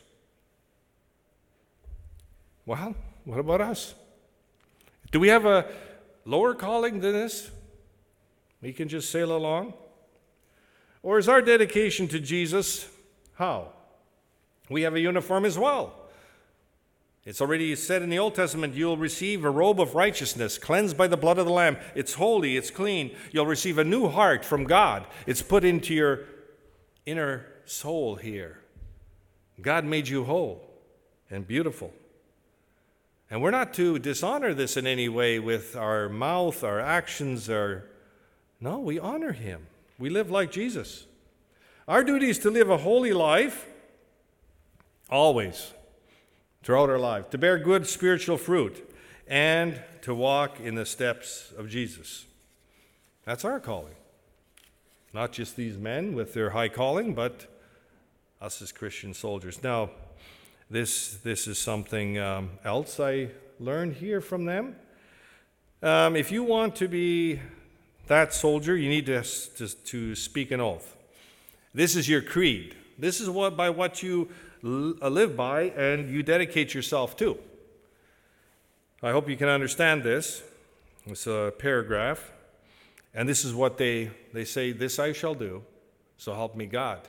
Well, what about us? Do we have a lower calling than this? We can just sail along? Or is our dedication to Jesus how? We have a uniform as well. It's already said in the Old Testament, you'll receive a robe of righteousness, cleansed by the blood of the Lamb. It's holy, it's clean. You'll receive a new heart from God. It's put into your inner soul here. God made you whole and beautiful. And we're not to dishonor this in any way with our mouth, our actions, no, we honor him. We live like Jesus. Our duty is to live a holy life, always, throughout our life, to bear good spiritual fruit, and to walk in the steps of Jesus. That's our calling. Not just these men with their high calling, but us as Christian soldiers. Now, this is something else I learned here from them. If you want to be that soldier, you need to speak an oath. This is your creed. This is by what you live by and you dedicate yourself to. I hope you can understand this. It's a paragraph. And this is what they say, this I shall do, so help me God.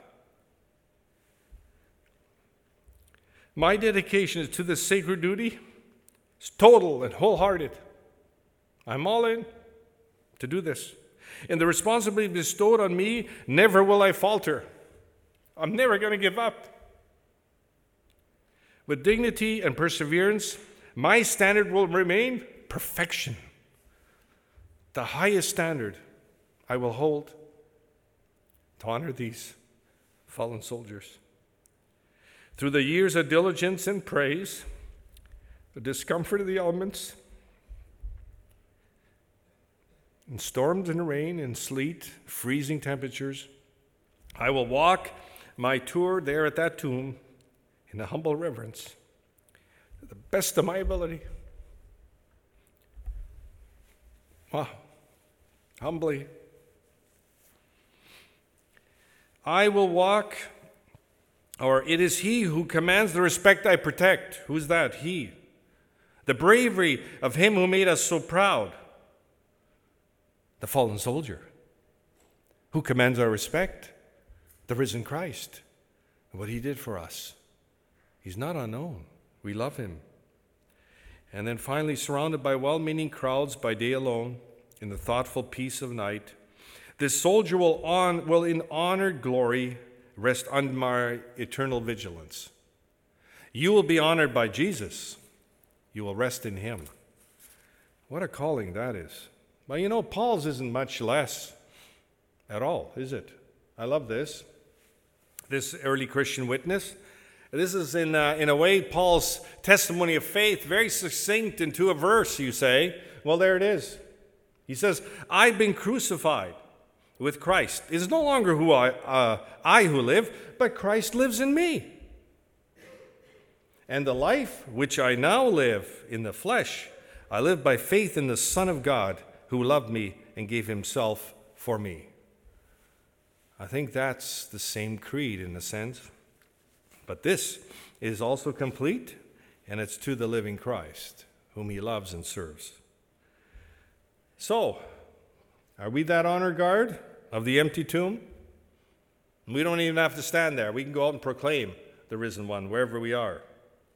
My dedication is to this sacred duty. It's total and wholehearted. I'm all in to do this. And the responsibility bestowed on me, never will I falter. I'm never going to give up. With dignity and perseverance, my standard will remain perfection. The highest standard I will hold to honor these fallen soldiers. Through the years of diligence and praise, the discomfort of the elements, in storms and rain and sleet, freezing temperatures, I will walk my tour there at that tomb in a humble reverence, to the best of my ability. Wow, humbly. I will walk, or it is he who commands the respect I protect. Who's that? He. The bravery of him who made us so proud. The fallen soldier. Who commands our respect? The risen Christ. And what he did for us. He's not unknown. We love him. And then finally, surrounded by well-meaning crowds by day alone, in the thoughtful peace of night, this soldier will in honored glory rest under my eternal vigilance. You will be honored by Jesus. You will rest in him. What a calling that is. Well, you know, Paul's isn't much less at all, is it? I love this. This early Christian witness. This is, in a way, Paul's testimony of faith, very succinct into a verse, you say. Well, there it is. He says, I've been crucified with Christ. It is no longer I who live, but Christ lives in me. And the life which I now live in the flesh, I live by faith in the Son of God, who loved me and gave himself for me. I think that's the same creed in a sense. But this is also complete, and it's to the living Christ, whom he loves and serves. So, are we that honor guard of the empty tomb? We don't even have to stand there. We can go out and proclaim the risen one wherever we are.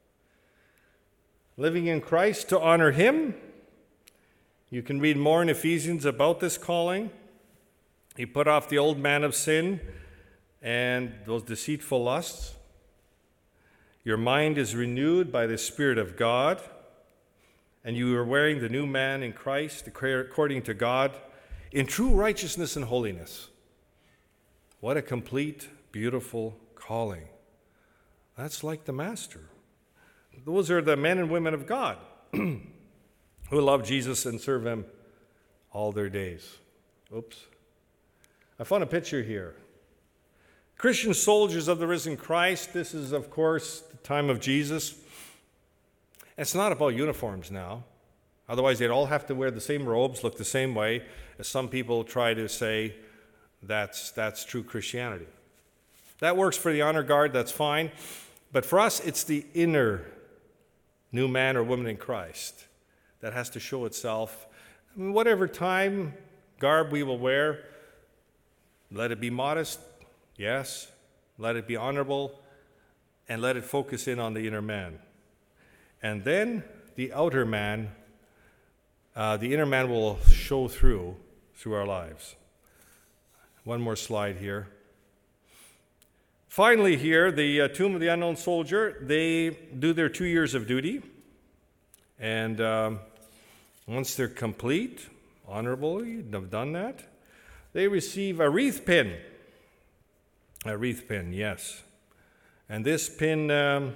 Living in Christ to honor him. You can read more in Ephesians about this calling. He put off the old man of sin and those deceitful lusts. Your mind is renewed by the Spirit of God, and you are wearing the new man in Christ, according to God, in true righteousness and holiness. What a complete, beautiful calling. That's like the Master. Those are the men and women of God who love Jesus and serve him all their days. Oops. I found a picture here. Christian soldiers of the risen Christ. This is, of course, the time of Jesus. It's not about uniforms now. Otherwise, they'd all have to wear the same robes, look the same way, as some people try to say that's true Christianity. That works for the honor guard, that's fine. But for us, it's the inner new man or woman in Christ that has to show itself. I mean, whatever time garb we will wear, let it be modest, yes. Let it be honorable, and let it focus in on the inner man. And then the outer man, the inner man will show through our lives. One more slide here. Finally here, the Tomb of the Unknown Soldier, they do their 2 years of duty. And once they're complete, honorably have done that, they receive a wreath pin. A wreath pin, yes. And this pin,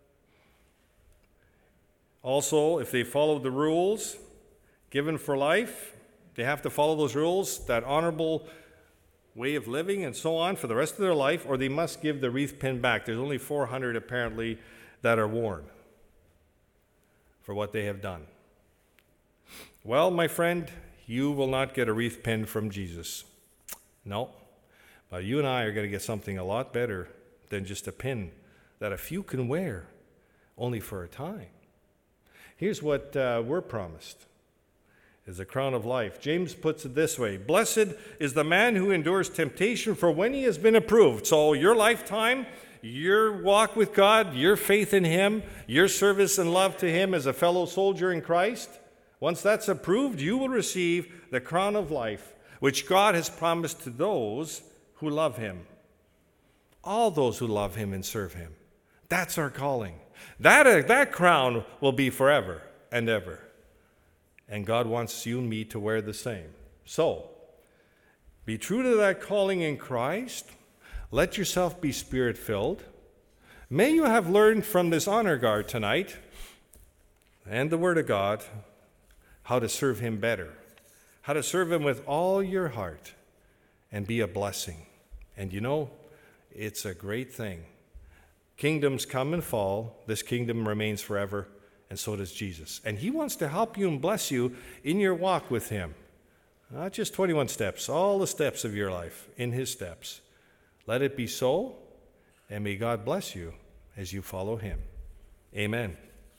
also, if they follow the rules given for life, they have to follow those rules, that honorable way of living and so on for the rest of their life, or they must give the wreath pin back. There's only 400 apparently that are worn for what they have done. Well, my friend, you will not get a wreath pin from Jesus. No. But you and I are going to get something a lot better than just a pin that a few can wear, only for a time. Here's what we're promised, is a crown of life. James puts it this way: blessed is the man who endures temptation, for when he has been approved. So your lifetime, your walk with God, your faith in him, your service and love to him as a fellow soldier in Christ, once that's approved, you will receive the crown of life, which God has promised to those who love him. All those who love him and serve him. That's our calling. That crown will be forever and ever. And God wants you and me to wear the same. So, be true to that calling in Christ. Let yourself be Spirit-filled. May you have learned from this honor guard tonight and the Word of God how to serve him better, how to serve him with all your heart and be a blessing. And you know, it's a great thing. Kingdoms come and fall. This kingdom remains forever, and so does Jesus. And he wants to help you and bless you in your walk with him. Not just 21 steps, all the steps of your life in his steps. Let it be so, and may God bless you as you follow him. Amen.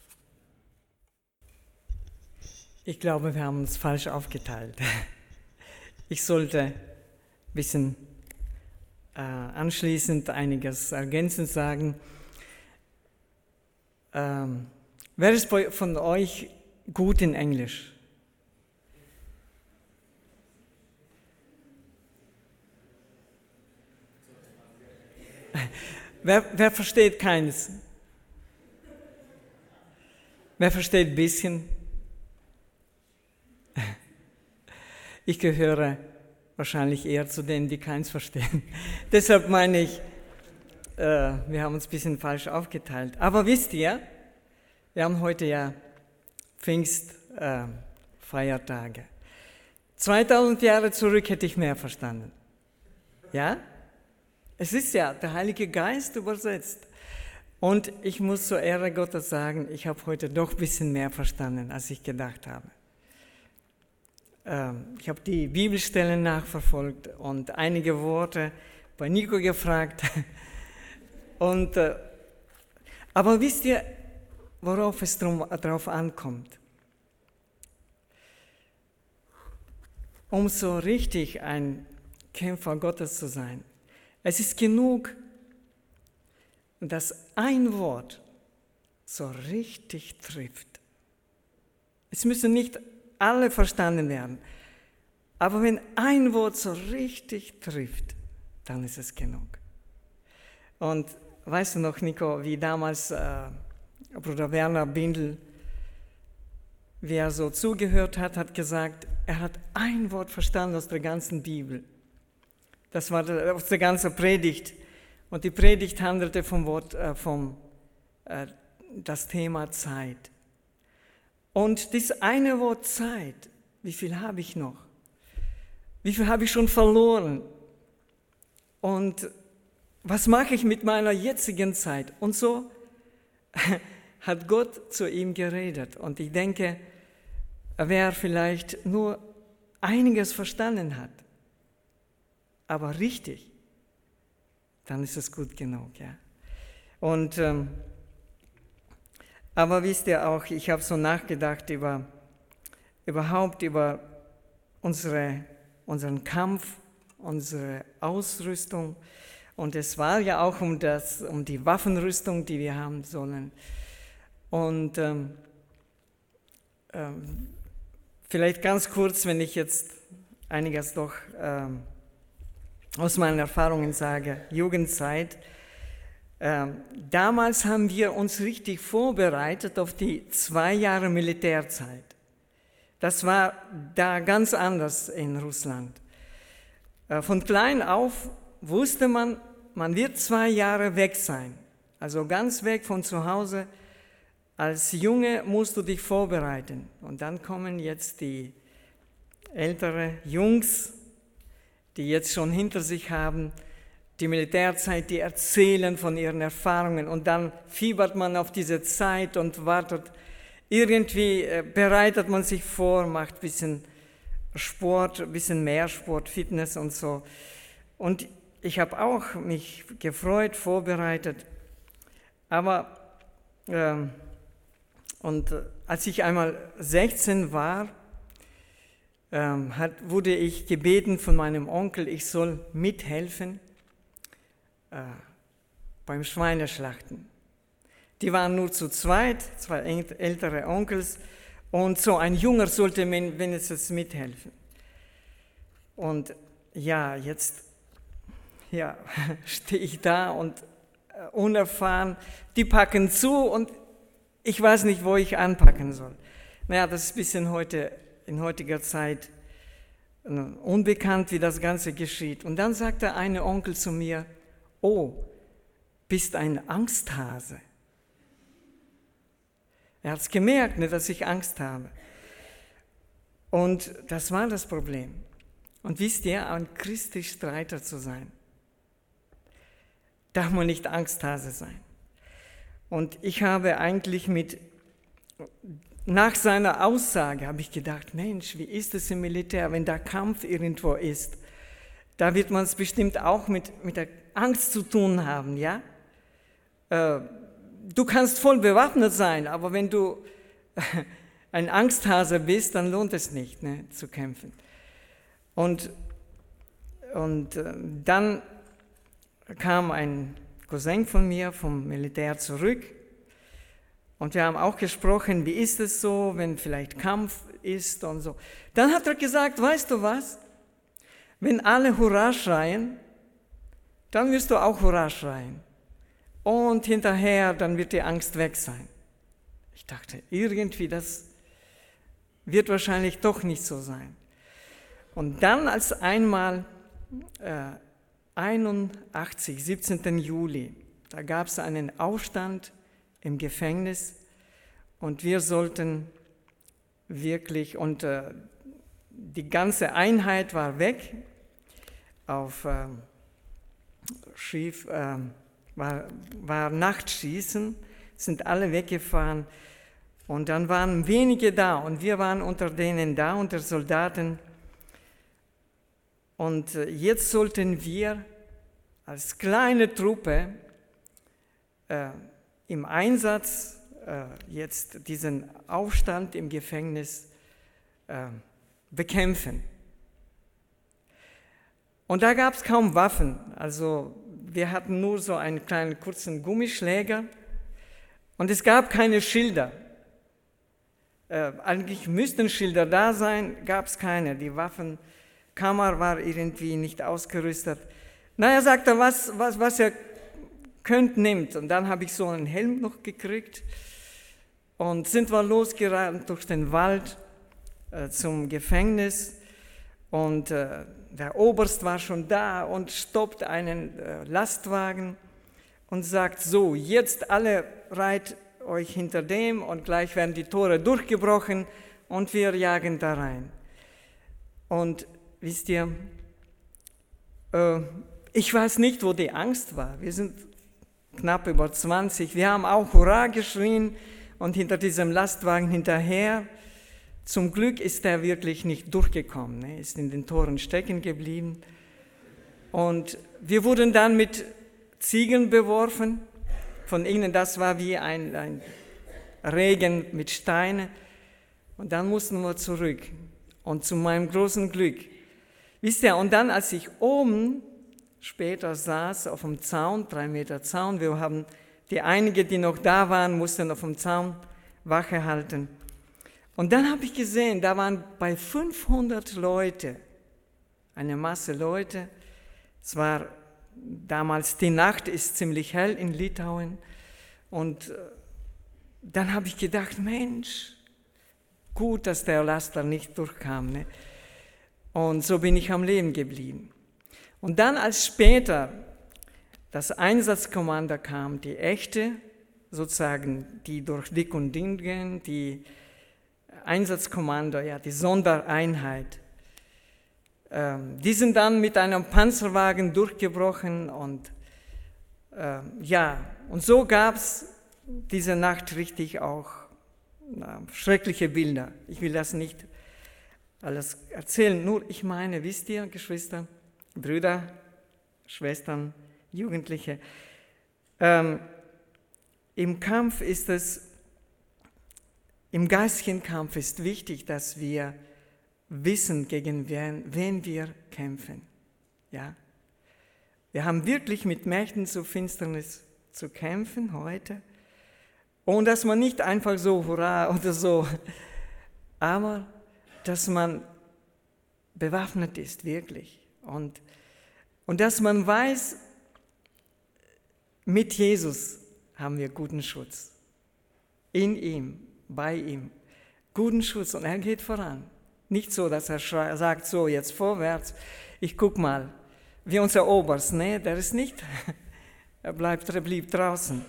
Ich glaube, wir haben uns falsch aufgeteilt. Ich sollte ein bisschen anschließend einiges ergänzend sagen. Wer ist von euch gut in Englisch? Wer versteht keines? Wer versteht ein bisschen? Ich gehöre wahrscheinlich eher zu denen, die keins verstehen. Deshalb meine ich, wir haben uns ein bisschen falsch aufgeteilt. Aber wisst ihr, wir haben heute ja Pfingstfeiertage. 2000 Jahre zurück hätte ich mehr verstanden. Ja? Es ist ja der Heilige Geist übersetzt. Und ich muss zur Ehre Gottes sagen, ich habe heute doch ein bisschen mehr verstanden, als ich gedacht habe. Ich habe die Bibelstellen nachverfolgt und einige Worte bei Nico gefragt. Aber wisst ihr, worauf es drauf ankommt? um so richtig ein Kämpfer Gottes zu sein. Es ist genug, dass ein Wort so richtig trifft. Es müssen nicht alle verstanden werden, aber wenn ein Wort so richtig trifft, dann ist es genug. Und weißt du noch, Nico, wie damals Bruder Werner Bindel, wie er so zugehört hat, hat gesagt, er hat ein Wort verstanden aus der ganzen Bibel. Das war aus der ganzen Predigt. Und die Predigt handelte das Thema Zeit. Und das eine Wort Zeit, wie viel habe ich noch? Wie viel habe ich schon verloren? Und was mache ich mit meiner jetzigen Zeit? Und so hat Gott zu ihm geredet. Und ich denke, wer vielleicht nur einiges verstanden hat, aber richtig, dann ist es gut genug. Ja. Und, aber wisst ihr auch, ich habe so nachgedacht über unseren Kampf, unsere Ausrüstung. Und es war ja auch um die Waffenrüstung, die wir haben sollen. Und vielleicht ganz kurz, wenn ich jetzt einiges doch aus meinen Erfahrungen sage, Jugendzeit. Damals haben wir uns richtig vorbereitet auf die 2 Jahre Militärzeit. Das war da ganz anders in Russland. Von klein auf wusste man, man wird 2 Jahre weg sein, also ganz weg von zu Hause. Als Junge musst du dich vorbereiten. Und dann kommen jetzt die älteren Jungs, die jetzt schon hinter sich haben, die Militärzeit, die erzählen von ihren Erfahrungen. Und dann fiebert man auf diese Zeit und wartet. Irgendwie bereitet man sich vor, macht ein bisschen Sport, ein bisschen mehr Sport, Fitness und so. Und ich habe auch mich gefreut, vorbereitet. Aber als ich einmal 16 war, wurde ich gebeten von meinem Onkel, ich soll mithelfen beim Schweineschlachten. Die waren nur zu zweit, 2 ältere Onkels, und so ein Junger sollte wenigstens mithelfen. Und ja, jetzt stehe ich da und unerfahren, die packen zu und ich weiß nicht, wo ich anpacken soll. Naja, das ist ein bisschen in heutiger Zeit unbekannt, wie das Ganze geschieht. Und dann sagte eine Onkel zu mir, oh, bist ein Angsthase. Er hat es gemerkt, dass ich Angst habe. Und das war das Problem. Und wisst ihr, ein Christi Streiter zu sein, darf man nicht Angsthase sein. Und ich habe eigentlich nach seiner Aussage habe ich gedacht, Mensch, wie ist es im Militär, wenn da Kampf irgendwo ist? Da wird man es bestimmt auch mit der Angst zu tun haben, ja? Du kannst voll bewaffnet sein, aber wenn du ein Angsthase bist, dann lohnt es nicht, zu kämpfen. Und dann kam ein Cousin von mir vom Militär zurück und wir haben auch gesprochen, wie ist es so, wenn vielleicht Kampf ist und so. Dann hat er gesagt, weißt du was, wenn alle Hurra schreien, dann wirst du auch Hurra schreien. Und hinterher, dann wird die Angst weg sein. Ich dachte, irgendwie, das wird wahrscheinlich doch nicht so sein. Und dann als einmal 17. Juli, da gab es einen Aufstand im Gefängnis und wir sollten wirklich, und die ganze Einheit war weg, auf war Nachtschießen, sind alle weggefahren und dann waren wenige da und wir waren unter denen da, unter Soldaten. Und jetzt sollten wir als kleine Truppe im Einsatz jetzt diesen Aufstand im Gefängnis bekämpfen. Und da gab es kaum Waffen. Also wir hatten nur so einen kleinen kurzen Gummischläger und es gab keine Schilder. Eigentlich müssten Schilder da sein, gab es keine. Die Waffenkammer war irgendwie nicht ausgerüstet. Na, er sagte, was ihr könnt, nehmt. Und dann habe ich so einen Helm noch gekriegt und sind wir losgerannt durch den Wald zum Gefängnis. Und der Oberst war schon da und stoppt einen Lastwagen und sagt, so, jetzt alle reiht euch hinter dem und gleich werden die Tore durchgebrochen und wir jagen da rein. Und wisst ihr, ich weiß nicht, wo die Angst war. Wir sind knapp über 20. Wir haben auch Hurra geschrien und hinter diesem Lastwagen hinterher. Zum Glück ist er wirklich nicht durchgekommen, ne? Ist in den Toren stecken geblieben. Und wir wurden dann mit Ziegeln beworfen. Von ihnen, das war wie ein Regen mit Steinen. Und dann mussten wir zurück. Und zu meinem großen Glück, wisst ihr, und dann, als ich oben später saß, auf dem Zaun, 3 Meter Zaun, wir haben die einigen, die noch da waren, mussten auf dem Zaun Wache halten. Und dann habe ich gesehen, da waren bei 500 Leute, eine Masse Leute. Es war damals, die Nacht ist ziemlich hell in Litauen. Und dann habe ich gedacht, Mensch, gut, dass der Laster nicht durchkam. Ne? Und so bin ich am Leben geblieben. Und dann, als später das Einsatzkommando kam, die echte, sozusagen die durch dick und dünn gehen, die Einsatzkommando, ja, die Sondereinheit, die sind dann mit einem Panzerwagen durchgebrochen und und so gab es diese Nacht richtig auch schreckliche Bilder. Ich will das nicht alles erzählen, nur ich meine, wisst ihr, Geschwister, Brüder, Schwestern, Jugendliche, im Kampf ist es, im geistlichen Kampf ist wichtig, dass wir wissen, gegen wen wir kämpfen. Ja? Wir haben wirklich mit Mächten zur Finsternis zu kämpfen heute. Und dass man nicht einfach so hurra oder so, aber dass man bewaffnet ist, wirklich. Und dass man weiß, mit Jesus haben wir guten Schutz. In ihm, bei ihm. Guten Schutz und er geht voran. Nicht so, dass er sagt, so jetzt vorwärts, ich guck mal, wie unser Oberst, ne, der ist nicht, er blieb draußen.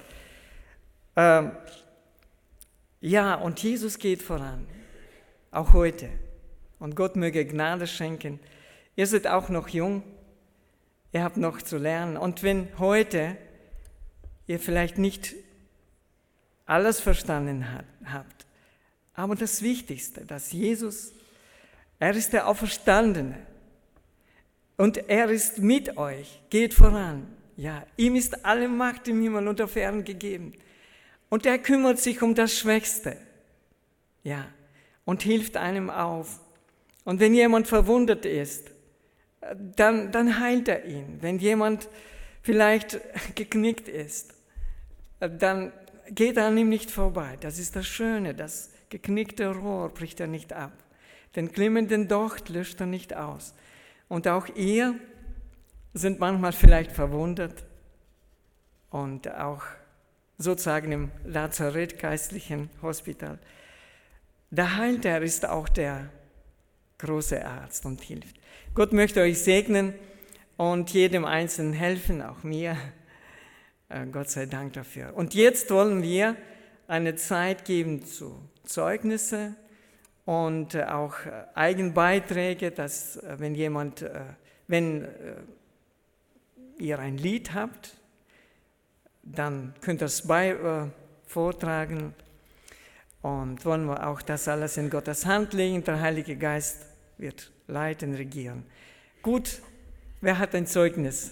Und Jesus geht voran, auch heute. Und Gott möge Gnade schenken. Ihr seid auch noch jung, ihr habt noch zu lernen. Und wenn heute ihr vielleicht nicht alles verstanden habt, aber das Wichtigste, dass Jesus, er ist der Auferstandene und er ist mit euch, geht voran. Ja, ihm ist alle Macht im Himmel und auf Erden gegeben. Und er kümmert sich um das Schwächste. Ja, und hilft einem auf. Und wenn jemand verwundet ist, dann heilt er ihn. Wenn jemand vielleicht geknickt ist, dann geht er an ihm nicht vorbei. Das ist das Schöne, das geknickte Rohr bricht er nicht ab. Den glimmenden Docht löscht er nicht aus. Und auch ihr sind manchmal vielleicht verwundet und auch sozusagen im Lazarett, geistlichen Hospital. Der heilt er, ist auch der große Arzt und hilft. Gott möchte euch segnen und jedem Einzelnen helfen, auch mir. Gott sei Dank dafür. Und jetzt wollen wir eine Zeit geben zu Zeugnisse und auch Eigenbeiträge, dass wenn ihr ein Lied habt, dann könnt ihr es vortragen und wollen wir auch das alles in Gottes Hand legen. Der Heilige Geist wird leiten, regieren. Gut, wer hat ein Zeugnis?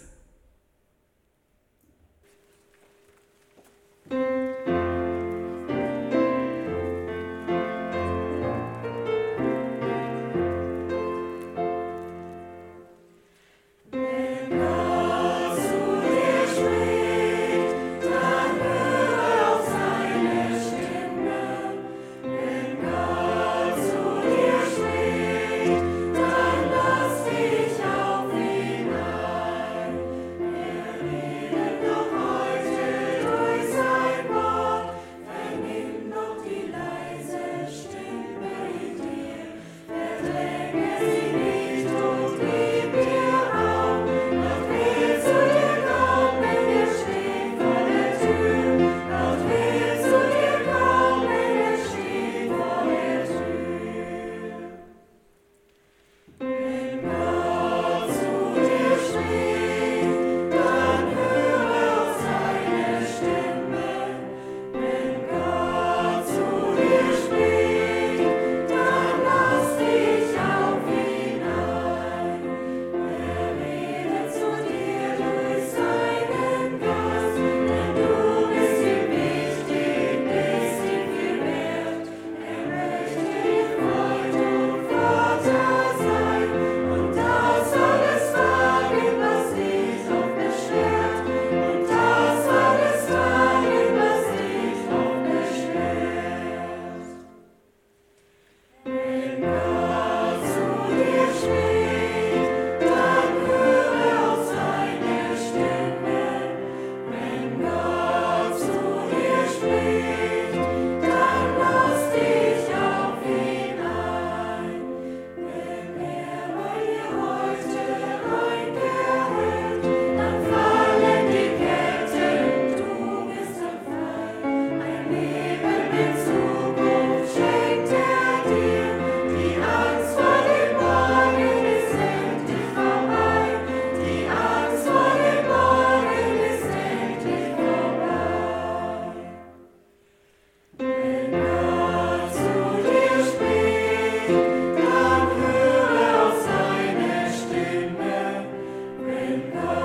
Amen.